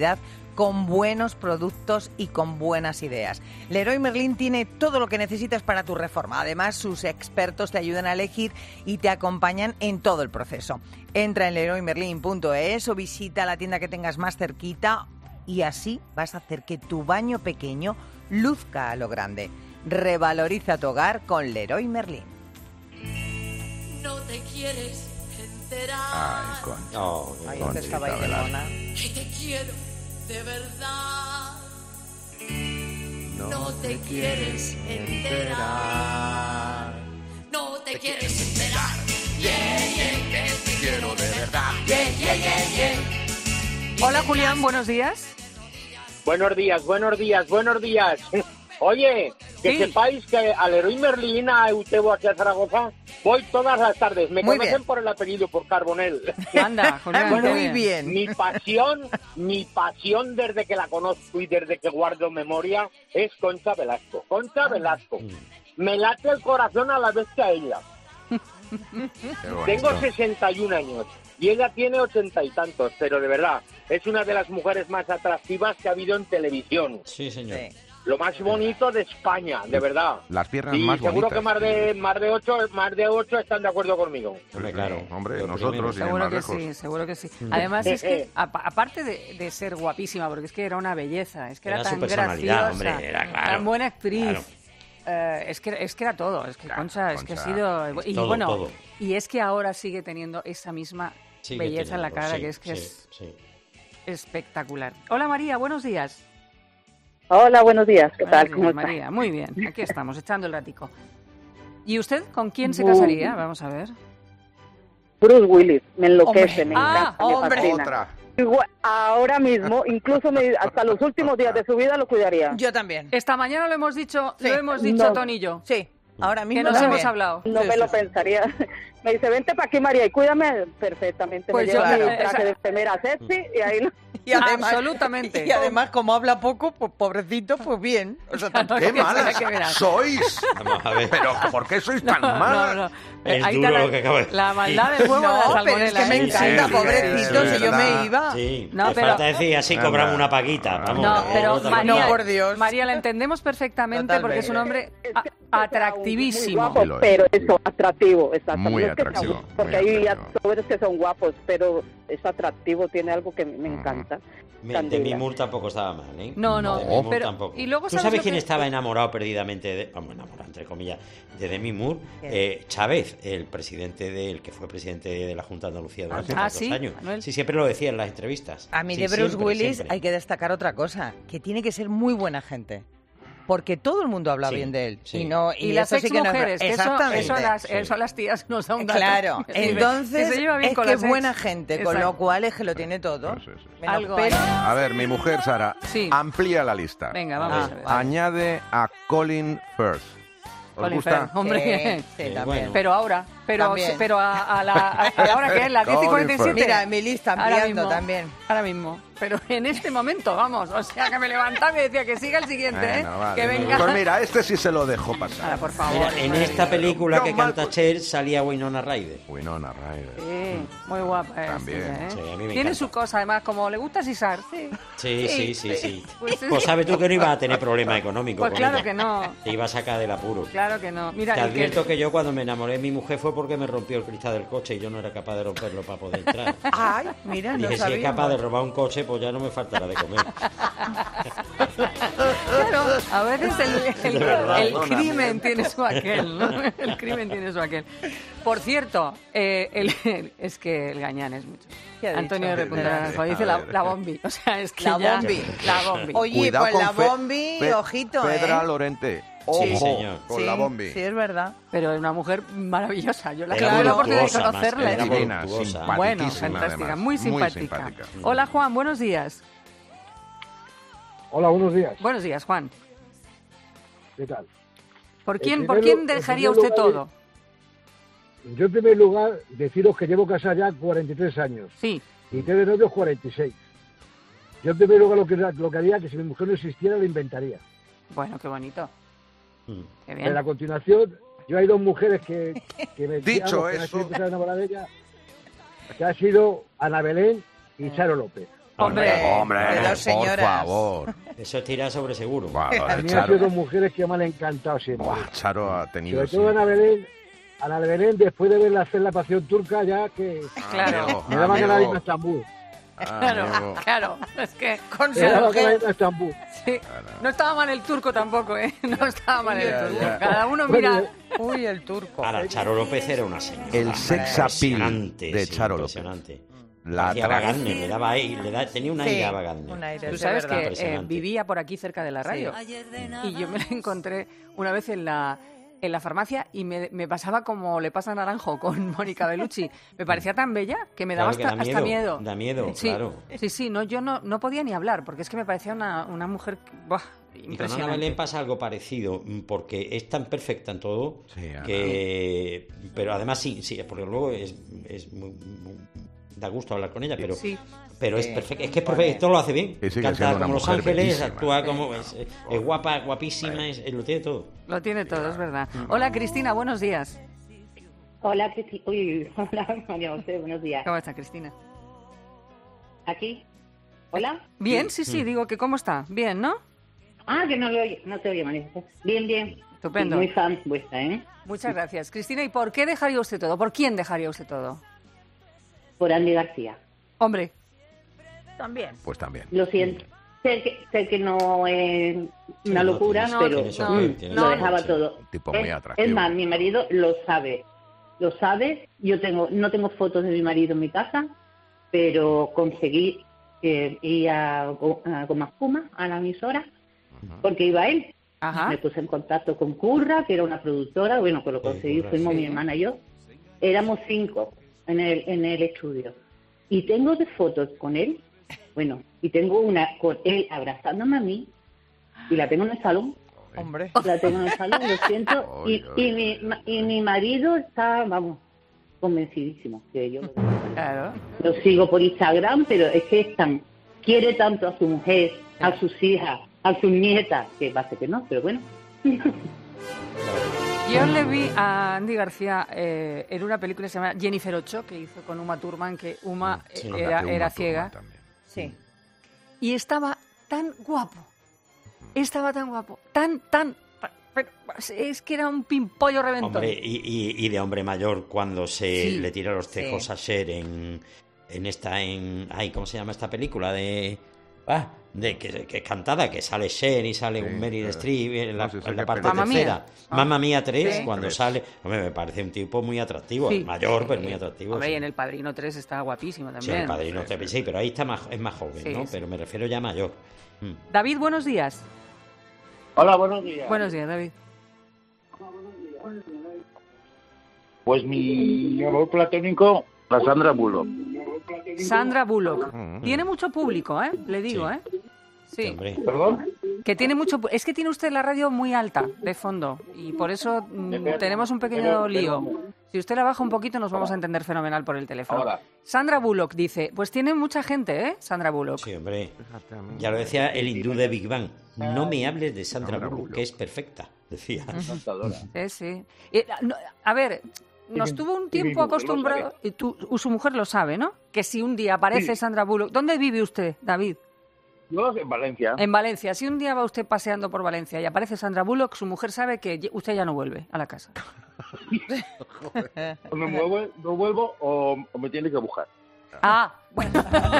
con buenos productos y con buenas ideas. Leroy Merlin tiene todo lo que necesitas para tu reforma. Además, sus expertos te ayudan a elegir y te acompañan en todo el proceso. Entra en leroy merlin punto es o visita la tienda que tengas más cerquita y así vas a hacer que tu baño pequeño luzca a lo grande. Revaloriza tu hogar con Leroy Merlin. No te quieres enterar. Ay, con... Oh, Ay, esta está bailona. Que te quiero de verdad. No, No te quieres enterar. No te quieres enterar. Yeah, yeah, que te quiero de verdad. Yeah, yeah, yeah, yeah. Hola, Julián, buenos días. Buenos días, buenos días, buenos días. Oye, que Sí. sepáis que al Leroy Merlin, a Eutebo, aquí a Zaragoza, voy todas las tardes. Me Muy conocen bien. por el apellido, por Carbonell. Anda, Julián, Muy qué bien. bien. Mi pasión, mi pasión desde que la conozco y desde que guardo memoria es Concha Velasco. Concha Velasco. Me late el corazón a la vez que a ella. Qué bonito. Tengo sesenta y un años y ella tiene ochenta y tantos, pero de verdad, es una de las mujeres más atractivas que ha habido en televisión. Sí, señor. Sí. Lo más bonito de España, de verdad. Las piernas Y más seguro bonitas. que más de más de ocho, más de ocho están de acuerdo conmigo. Hombre, claro. Hombre, Lo nosotros primero. y en Seguro más que lejos. sí, seguro que sí. Además, es que, apa- aparte de, de ser guapísima, porque es que era una belleza, es que era, Era su tan personalidad, graciosa, hombre, era claro, tan buena actriz. claro. eh, es, que, es que era todo, es que Claro, Concha, es que ha Concha. sido... Y Todo, bueno, todo. y es que ahora sigue teniendo esa misma Sigue belleza en la teniéndolo, cara, sí, que es que sí, es sí. espectacular. Hola María, buenos días. Hola, buenos días. ¿Qué Buenos tal? ¿Cómo días, estás? María, muy bien, aquí estamos, echando el ratico. ¿Y usted con quién se Muy casaría? bien. Vamos a ver. Bruce Willis, me enloquece, Hombre. me Ah, encanta, me hombre. fascina. Otra. Igual, ahora mismo, incluso me- hasta los últimos días de su vida lo cuidaría. Yo también. Esta mañana lo hemos dicho, Sí. lo hemos dicho No. Tony y yo. Sí, ahora mismo Que nos también. hemos hablado. No Sí, me sí, lo sí. pensaría. Me dice, vente para aquí, María, y cuídame perfectamente. Pues me lleva yo- mi eh, traje esa- de enfermera sexy y ahí no... Y además, Absolutamente. Y además, como habla poco, pues pobrecito, pues bien. O sea, No, ¡Qué es que malas que verás. sois! Vamos a ver. Pero ¿por qué sois tan No, malas? no, no. Es Ahí duro está la, lo que acabo de decir. la maldad del huevo de la No, pero es salmonela. que me ¿eh? encanta, sí, pobrecito, sí, si yo verdad. me iba. Sí, No, te pero- falta decir así Anda. cobramos una paguita. Vamos, No, eh, pero otra María, cosa. No, por Dios. María, la entendemos perfectamente porque es un hombre a- Muy atractivísimo. guapo, Sí lo es. pero eso, atractivo, exacto. Muy No es que sea atractivo, guapo, porque muy hay atractivo. actores que son guapos, pero es atractivo, tiene algo que me encanta. Me- Candela. Demi Moore tampoco estaba mal, ¿eh? No, no, Demi Moore pero- tampoco. y luego ¿Tú sabes sabes lo quién que- estaba enamorado perdidamente de, vamos, enamorado entre comillas, de Demi Moore? ¿Quién? Eh, Chávez, el presidente del que fue presidente de la Junta de Andalucía durante Ah, tantos ¿sí? años. Manuel. Sí, siempre lo decía en las entrevistas. A mí Sí, de Bruce siempre, Willis siempre. hay que destacar otra cosa, que tiene que ser muy buena gente. Porque todo el mundo habla Sí, bien de él. sí. Y, no, Y, y las eso sí ex que no es mujeres, verdad. que eso, Exactamente. eso, las, Sí. eso a las tías nos da un dato. Claro, Que se- entonces que se lleva bien es con que las es ex. buena gente, con Exacto. lo cual es que lo tiene todo. Sí, sí, sí. Menos Algo pelo. hay. A ver, mi mujer Sara Sí. amplía la lista. Venga, vamos Ah, a ver. Añade a Colin Firth. ¿Os Colin gusta? Firth, hombre. Sí, sí, Sí, también. bueno. Pero ahora, pero, También. pero a, a la, a, a la hora que es, las diez y Colin cuarenta y siete. Firth. Mira, mi lista Ahora ampliando mismo, también. Ahora mismo. Pero en este momento, vamos. O sea, que me levantaba y decía que siga el siguiente, ¿eh? Bueno, vale. Que venga. Pues mira, este sí se lo dejo pasar. Ahora, por favor. Mira, en madre esta mía. película John que Malkovich. canta Cher salía Winona Ryder. Winona Ryder. Sí, muy guapa es. También. ella, ¿eh? Sí, a mí me Tiene encanta. su cosa, además, como le gusta sisar. Sí, Sí, sí, sí, sí. Pues, Pues, sí. sabes tú que no ibas a tener problemas económicos Pues con claro ella. que no. Te iba a sacar del apuro. Claro que no. Mira, Te y que- advierto que yo cuando me enamoré de mi mujer fue porque me rompió el cristal del coche y yo no era capaz de romperlo para poder entrar. Ay, mira, no Dije, si es sabíamos. capaz de robar un coche, pues ya no me faltará de comer. Claro, a veces el, el- De verdad, el no, crimen no. tiene su aquel, ¿no? El crimen tiene su aquel. Por cierto, eh, el- es que el gañán es mucho. ¿Qué ha Antonio dicho? de Punta Naranjo dice A la, ver. la bombi. O sea, es que La ya- bombi. La bombi. Oye, Cuidado pues con la Fe- bombi, Pe- ojito, Pedra ¿eh? Lorente. Ojo Sí, señor. con Sí, la bombi. Sí, es verdad. Pero es una mujer maravillosa. Yo la Era tuve la oportunidad de voluptuosa, más, conocerla. era ¿eh? Divina, voluptuosa. simpaticísima, Bueno, fantástica, además. muy simpática. simpática. Hola, Juan, buenos días. Hola, buenos días. Buenos días, Juan. ¿Qué tal? ¿Por En quién, primer ¿por quién lu- en dejaría primer usted lugar, todo? Yo, en primer lugar, deciros que llevo casado ya cuarenta y tres años. Sí. Y tengo de novios cuarenta y seis. Yo, en primer lugar, lo que, lo que haría, que si mi mujer no existiera, la inventaría. Bueno, qué bonito. Mm. Qué Pero a bien. continuación, yo hay dos mujeres que, que me Dicho digamos, que me han eso. sido empezar a enamorar de ella, que ha sido Ana Belén y Charo López. Hombre, hombre, de dos por señoras. favor. Eso es tirar sobre seguro. Buah, A mí han Charo, sido dos mujeres que me han encantado siempre. buah, Charo ha tenido... Sobre todo Ana Belén, Ana Belén, después de verla hacer la pasión turca, ya que Claro. me daba amigo. ganas de irme a Estambul. Claro, Amigo. claro. Es que Con su Me daba ganas de mujer. irme a Estambul. sí, no estaba mal el turco tampoco, ¿eh? No estaba mal el Ya, turco. ya. Cada uno mira... Uy, el turco. Ahora, Charo López era una señora. El sex appeal Impresionante, de sí, Charo López. impresionante. La Parecía Ava atracción. Gardner, le daba ahí, le da, tenía un Sí, aire a Ava Gardner. un aire, Tú es sabes verdad. que eh, Impresionante. vivía por aquí cerca de la radio y yo me la encontré una vez en la en la farmacia y me, me pasaba como le pasa a Naranjo con Mónica Bellucci. Me parecía tan bella que me daba Claro que hasta, da hasta miedo, miedo. da miedo, sí, claro. Sí, sí, no, yo no, no podía ni hablar porque es que me parecía una, una mujer buah, Y con Ana impresionante. Belén pasa algo parecido, mm, porque es tan perfecta en todo Sí, Ana. que... Pero además sí, sí, porque luego es, es muy, muy- da gusto hablar con ella, pero... Sí. Pero es Sí. perfecto, es que es perfecto, esto lo hace bien. Y sigue Canta siendo una como Los mujer Ángeles, bellísima. actúa como... Es, es- es guapa, guapísima, es- lo tiene todo. Lo tiene todo, es verdad. Hola Cristina, buenos días. Hola, Cristi. Uy, hola, María José, buenos días. ¿Cómo está Cristina? ¿Aquí? ¿Hola? Bien, sí, sí, digo que ¿cómo está? Bien, ¿no? Ah, que no lo oye, no te oye, María José. Bien, bien. Estupendo. Muy fan vuestra, ¿eh? Muchas gracias. Cristina, ¿y por qué dejaría usted todo? ¿Por quién dejaría usted todo? Por Andy García. Hombre, También. Pues también. Lo siento. Sé que, sé que no es una no, locura, tienes- pero tienes mm, razón, tienes lo razón, dejaba sí. todo. Un tipo muy Es- atractivo. Es más, mi marido lo sabe. Lo sabe. Yo tengo, no tengo fotos de mi marido en mi casa, pero conseguí eh, ir a, a Goma Espuma, a la emisora, porque iba él. ajá. Me puse en contacto con Curra, que era una productora, bueno, que lo conseguí, Curra, fuimos sí. mi hermana y yo. Éramos cinco en el, en el estudio. Y tengo de fotos con él, bueno, y tengo una con él abrazándome a mí, y la tengo en el salón, Hombre. la tengo en el salón, lo siento, y, y, mi, ma- y mi marido está, vamos, convencidísimo que yo lo, Claro. lo sigo por Instagram, pero es que es tan, quiere tanto a su mujer, a sus hijas, a sus nietas, que pasa que no, pero bueno. Yo le vi a Andy García eh, en una película que se llama Jennifer Ocho, que hizo con Uma Thurman, que Uma Sí, eh, lo que era, hace Uma era Thurman ciega. también. Sí. Y estaba tan guapo. Estaba tan guapo. Tan, tan... pero es que era un pimpollo reventón. Hombre, y, y, y de hombre mayor cuando se Sí, le tira los tejos sí. a Cher en, en esta, en, ay, ¿cómo se llama esta película? De, ah, de que, que es cantada, que sale Cher y sale Sí, un Meryl pero- Streep en la, no sé si en la qué parte película. Mamma tercera. Mía. Ah. Mamma Mía tres, Sí. cuando Tres. sale, hombre, me parece un tipo muy atractivo, Sí. mayor, pero muy atractivo. Hombre, sí. y en El Padrino tres está guapísimo Sí, también. el padrino, te- sí, pero ahí está más, es más joven, Sí, ¿no? sí. Pero me refiero ya mayor. Mm. David, buenos días. Hola, buenos días. Buenos días, David. Pues mi amor platónico, la Sandra Bullock. Sandra Bullock. Mm. Tiene mucho público, ¿eh? Le digo, Sí. ¿eh? Sí, Sí. hombre. ¿Perdón? Que tiene mucho... pu- Es que tiene usted la radio muy alta de fondo y por eso mm, tenemos un pequeño Pero- lío. pero- Si usted la baja un poquito nos vamos a entender fenomenal por el teléfono. Ahora. Sandra Bullock dice, pues tiene mucha gente, ¿eh? Sandra Bullock. Sí, hombre. Fíjate a mí. Ya lo decía el hindú de Big Bang. No me hables de Sandra Sandra Bullock, Bullock. que es perfecta, decía. Encantadora. Sí, sí. Y, no, a ver, nos mi- tuvo un y mi tiempo mujer lo acostumbrado... Y tú, su mujer lo sabe, ¿no? Que si un día aparece Sí. Sandra Bullock... ¿Dónde vive usted, David? Yo en Valencia. En Valencia. Si un día va usted paseando por Valencia y aparece Sandra Bullock, su mujer sabe que ye- usted ya no vuelve a la casa. O me muevo, no vuelvo o, o me tiene que buscar. Ah, bueno.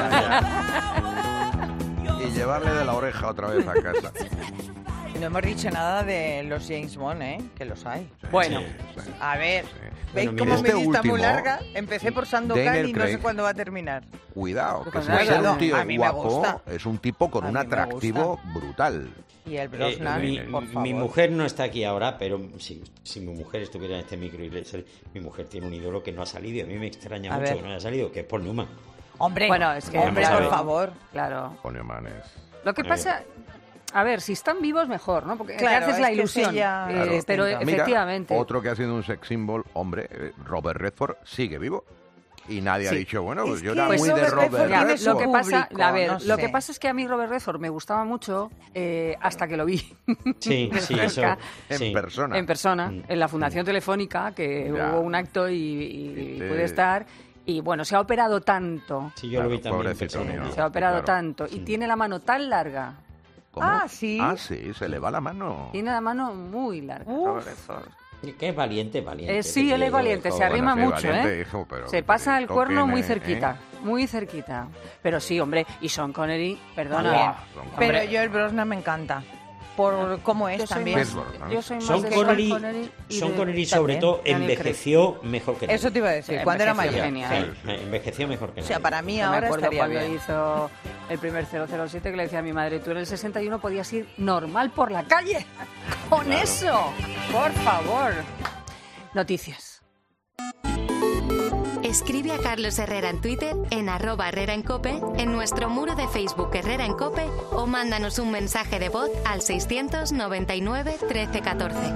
Y llevarle de la oreja otra vez a casa. No hemos dicho nada de los James Bond, ¿eh? Que los hay. Bueno. Sí, sí. A ver, ¿veis Bueno, cómo mira, mi este lista muy último, larga? Empecé por Sandokan Daniel y no sé Craig. cuándo va a terminar. Cuidado, que Pues si nada, ser no, un tío a mí me guapo gusta. es un tipo con A un mí me atractivo gusta. brutal. Y el Eh, Brosnan, mi, por favor. mi mujer no está aquí ahora, pero si, si mi mujer estuviera en este micro y le- mi mujer tiene un ídolo que no ha salido y a mí me extraña A mucho ver. que no haya salido, que es Paul Newman. Hombre, Bueno, es que... hombre, vamos a por ver. favor. Claro. Coño, man, es- Lo que pasa... A ver, si están vivos, mejor, ¿no? Porque Claro, te haces es la que ilusión. ese ya Eh, es distinto. pero Mira, efectivamente... Otro que ha sido un sex symbol, hombre, eh, Robert Redford, sigue vivo. Y nadie ha Sí. dicho, bueno, pues Es yo que era muy de Robert Robert Redford tiene Redford. su Lo que pasa, público, a ver, no lo sé. que pasa es que a mí Robert Redford me gustaba mucho eh, hasta que lo vi. Sí, de sí, eso. cerca. En sí. persona. En persona, Mm. en la Fundación Telefónica, que Ya. hubo un acto y, y Sí. pude estar. Y bueno, se ha operado tanto. Sí, yo lo vi también. Pobrecito mío. Se ha operado Claro. tanto. Y tiene la mano tan larga. ¿Cómo? Ah, sí. Ah, sí, se le va la mano. Tiene la mano muy larga. profesor. Que es valiente, valiente. Eh, sí, él es valiente, se arrima Bueno, sí, mucho, valiente, ¿eh? hijo, pero se pasa el que cuerno toquen, muy eh, cerquita, ¿eh? muy cerquita. Pero sí, hombre, y Sean Connery, perdona. Bien. Hombre, Pero Joel Brosnan me encanta. Por cómo es Yo soy también. más- yo soy más Sean de Connery, Sean Connery y Sean de- Connery sobre también, todo Daniel Craig. envejeció mejor que nadie. Eso te iba a decir, Sí, cuando era envejeció mayor. genial. Sí. Envejeció mejor que O nadie. sea, para mí Yo me ahora acuerdo estaría cuando bien. hizo el primer cero cero siete que le decía a mi madre, tú en el sesenta y uno podías ir normal por la calle. Con Claro. eso, por favor. Noticias. Escribe a Carlos Herrera en Twitter, en arroba Herrera en Cope, en nuestro muro de Facebook Herrera en Cope o mándanos un mensaje de voz al seiscientos noventa y nueve trece catorce.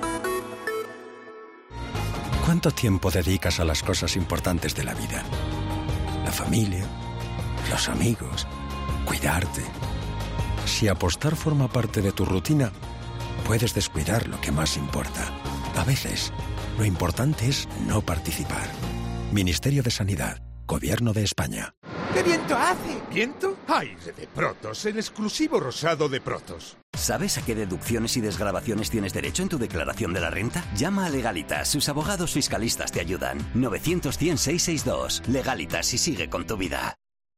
¿Cuánto tiempo dedicas a las cosas importantes de la vida? La familia, los amigos, cuidarte. Si apostar forma parte de tu rutina, puedes descuidar lo que más importa. A veces, lo importante es no participar. Ministerio de Sanidad, Gobierno de España. ¡Qué viento hace! ¿Viento? Aire de Protos, el exclusivo rosado de Protos. ¿Sabes a qué deducciones y desgravaciones tienes derecho en tu declaración de la renta? Llama a Legalitas, sus abogados fiscalistas te ayudan. novecientos cien seiscientos sesenta y dos. Legalitas y sigue con tu vida.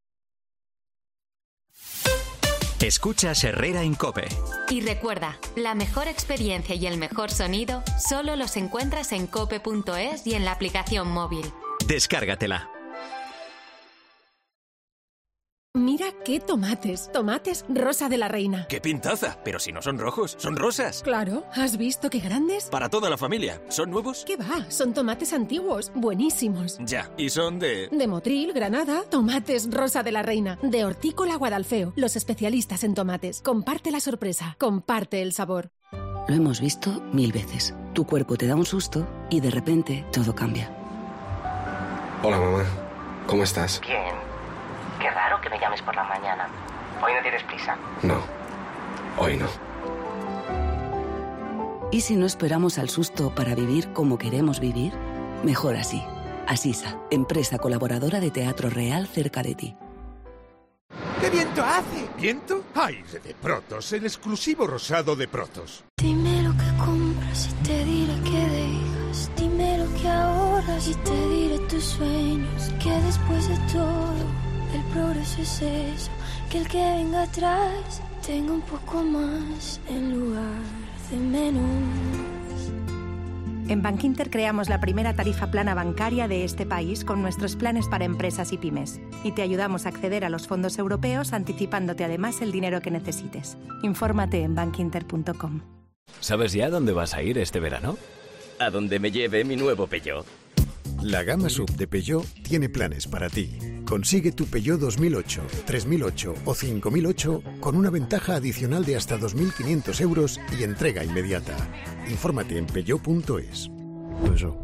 Escuchas Herrera en Cope. Y recuerda, la mejor experiencia y el mejor sonido solo los encuentras en cope punto es y en la aplicación móvil. Descárgatela. Mira qué tomates. Tomates Rosa de la Reina. ¡Qué pintaza! Pero si no son rojos, son rosas. Claro, ¿has visto qué grandes? Para toda la familia. ¿Son nuevos? ¿Qué va? Son tomates antiguos, buenísimos. Ya. ¿Y son de...? De Motril, Granada, tomates Rosa de la Reina. De Hortícola Guadalfeo, los especialistas en tomates. Comparte la sorpresa, comparte el sabor. Lo hemos visto mil veces. Tu cuerpo te da un susto y de repente todo cambia. Hola, mamá. ¿Cómo estás? Bien. Qué raro que me llames por la mañana. Hoy no tienes prisa. No. Hoy no. ¿Y si no esperamos al susto para vivir como queremos vivir? Mejor así. Asisa, empresa colaboradora de Teatro Real cerca de ti. ¡Qué viento hace! ¿Viento? Aire de Protos, el exclusivo rosado de Protos. Dime lo que compras y te diré que dejas. Dime lo que ahorras y te diré tus sueños. Que después de todo, el progreso es eso. Que el que venga atrás tenga un poco más en lugar de menos. En Bankinter creamos la primera tarifa plana bancaria de este país con nuestros planes para empresas y pymes. Y te ayudamos a acceder a los fondos europeos anticipándote además el dinero que necesites. Infórmate en bankinter punto com. ¿Sabes ya dónde vas a ir este verano? A donde me lleve mi nuevo Peugeot. La gama sub de Peugeot tiene planes para ti. Consigue tu Peugeot dos mil ocho, tres mil ocho o cinco mil ocho con una ventaja adicional de hasta dos mil quinientos euros y entrega inmediata. Infórmate en peugeot punto es. Eso.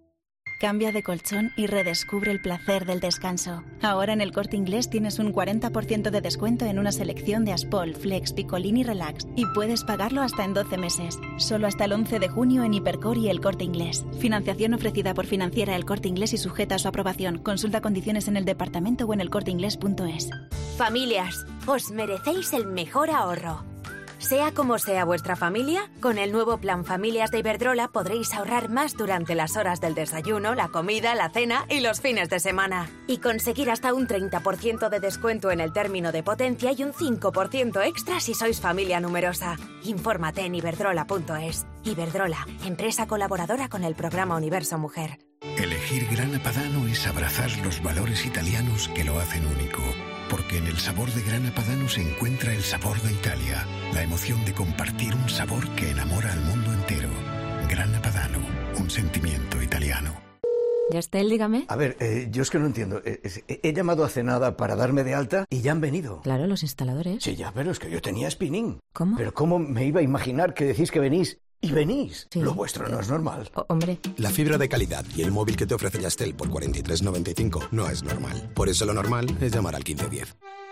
Cambia de colchón y redescubre el placer del descanso. Ahora en el Corte Inglés tienes un cuarenta por ciento de descuento en una selección de Aspol, Flex, Picolín y Relax. Y puedes pagarlo hasta en doce meses. Solo hasta el once de junio en Hipercor y el Corte Inglés. Financiación ofrecida por Financiera El Corte Inglés y sujeta a su aprobación. Consulta condiciones en el departamento o en el corte inglés punto es. Familias, os merecéis el mejor ahorro. Sea como sea vuestra familia, con el nuevo Plan Familias de Iberdrola podréis ahorrar más durante las horas del desayuno, la comida, la cena y los fines de semana. Y conseguir hasta un treinta por ciento de descuento en el término de potencia y un cinco por ciento extra si sois familia numerosa. Infórmate en iberdrola punto es. Iberdrola, empresa colaboradora con el programa Universo Mujer. Elegir Grana Padano es abrazar los valores italianos que lo hacen único. Porque en el sabor de Grana Padano se encuentra el sabor de Italia, la emoción de compartir un sabor que enamora al mundo entero. Grana Padano, un sentimiento italiano. Yastel, dígame. A ver, eh, yo es que no entiendo. Eh, eh, he llamado a Cenada para darme de alta y ya han venido. Claro, los instaladores. Sí, ya, pero es que yo tenía spinning. ¿Cómo? Pero ¿cómo me iba a imaginar que decís que venís? Y venís. Sí. Lo vuestro no es normal. O- hombre. La fibra de calidad y el móvil que te ofrece Yastel por cuarenta y tres noventa y cinco no es normal. Por eso lo normal es llamar al quince diez.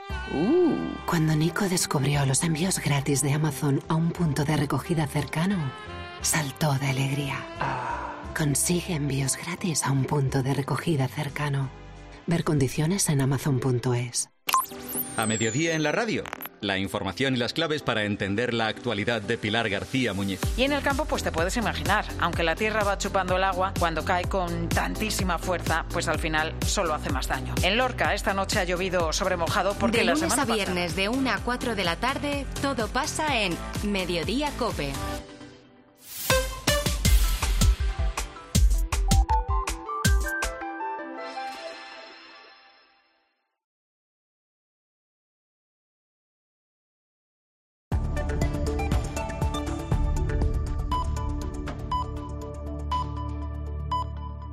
Uh, cuando Nico descubrió los envíos gratis de Amazon a un punto de recogida cercano, saltó de alegría. Consigue envíos gratis a un punto de recogida cercano. Ver condiciones en amazon punto es. A mediodía en la radio. La información y las claves para entender la actualidad de Pilar García Muñiz. Y en el campo, pues te puedes imaginar, aunque la tierra va chupando el agua, cuando cae con tantísima fuerza, pues al final solo hace más daño. En Lorca esta noche ha llovido sobre mojado porque de la lunes semana a viernes pasada... de una a cuatro de la tarde, todo pasa en Mediodía COPE.